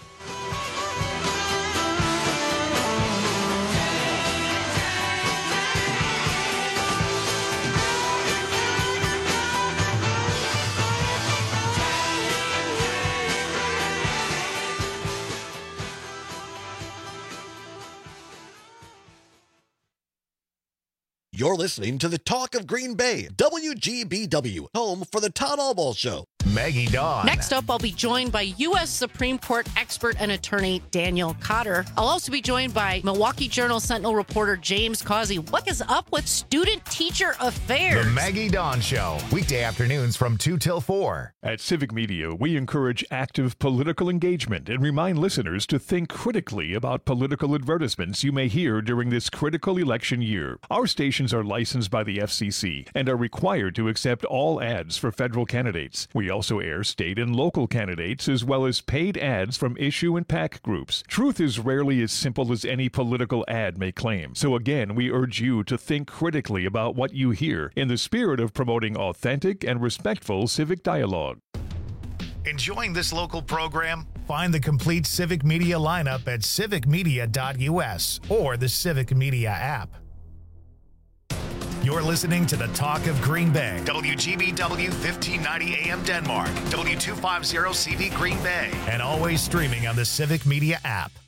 You're listening to the Talk of Green Bay, W G B W, home for the Todd Albaugh Show. Maggie Dawn. Next up, I'll be joined by U S Supreme Court expert and attorney Daniel Cotter. I'll also be joined by Milwaukee Journal Sentinel reporter James Causey. What is up with student-teacher affairs? The Maggie Dawn Show, weekday afternoons from two till four. At Civic Media, we encourage active political engagement and remind listeners to think critically about political advertisements you may hear during this critical election year. Our stations are licensed by the F C C and are required to accept all ads for federal candidates. We also air state and local candidates as well as paid ads from issue and PAC groups. Truth is rarely as simple as any political ad may claim. So again, we urge you to think critically about what you hear in the spirit of promoting authentic and respectful civic dialogue. Enjoying this local program? Find the complete Civic Media lineup at civic media dot u s or the Civic Media app. You're listening to the Talk of Green Bay, W G B W fifteen ninety A M Denmark, W two fifty C V Green Bay, and always streaming on the Civic Media app.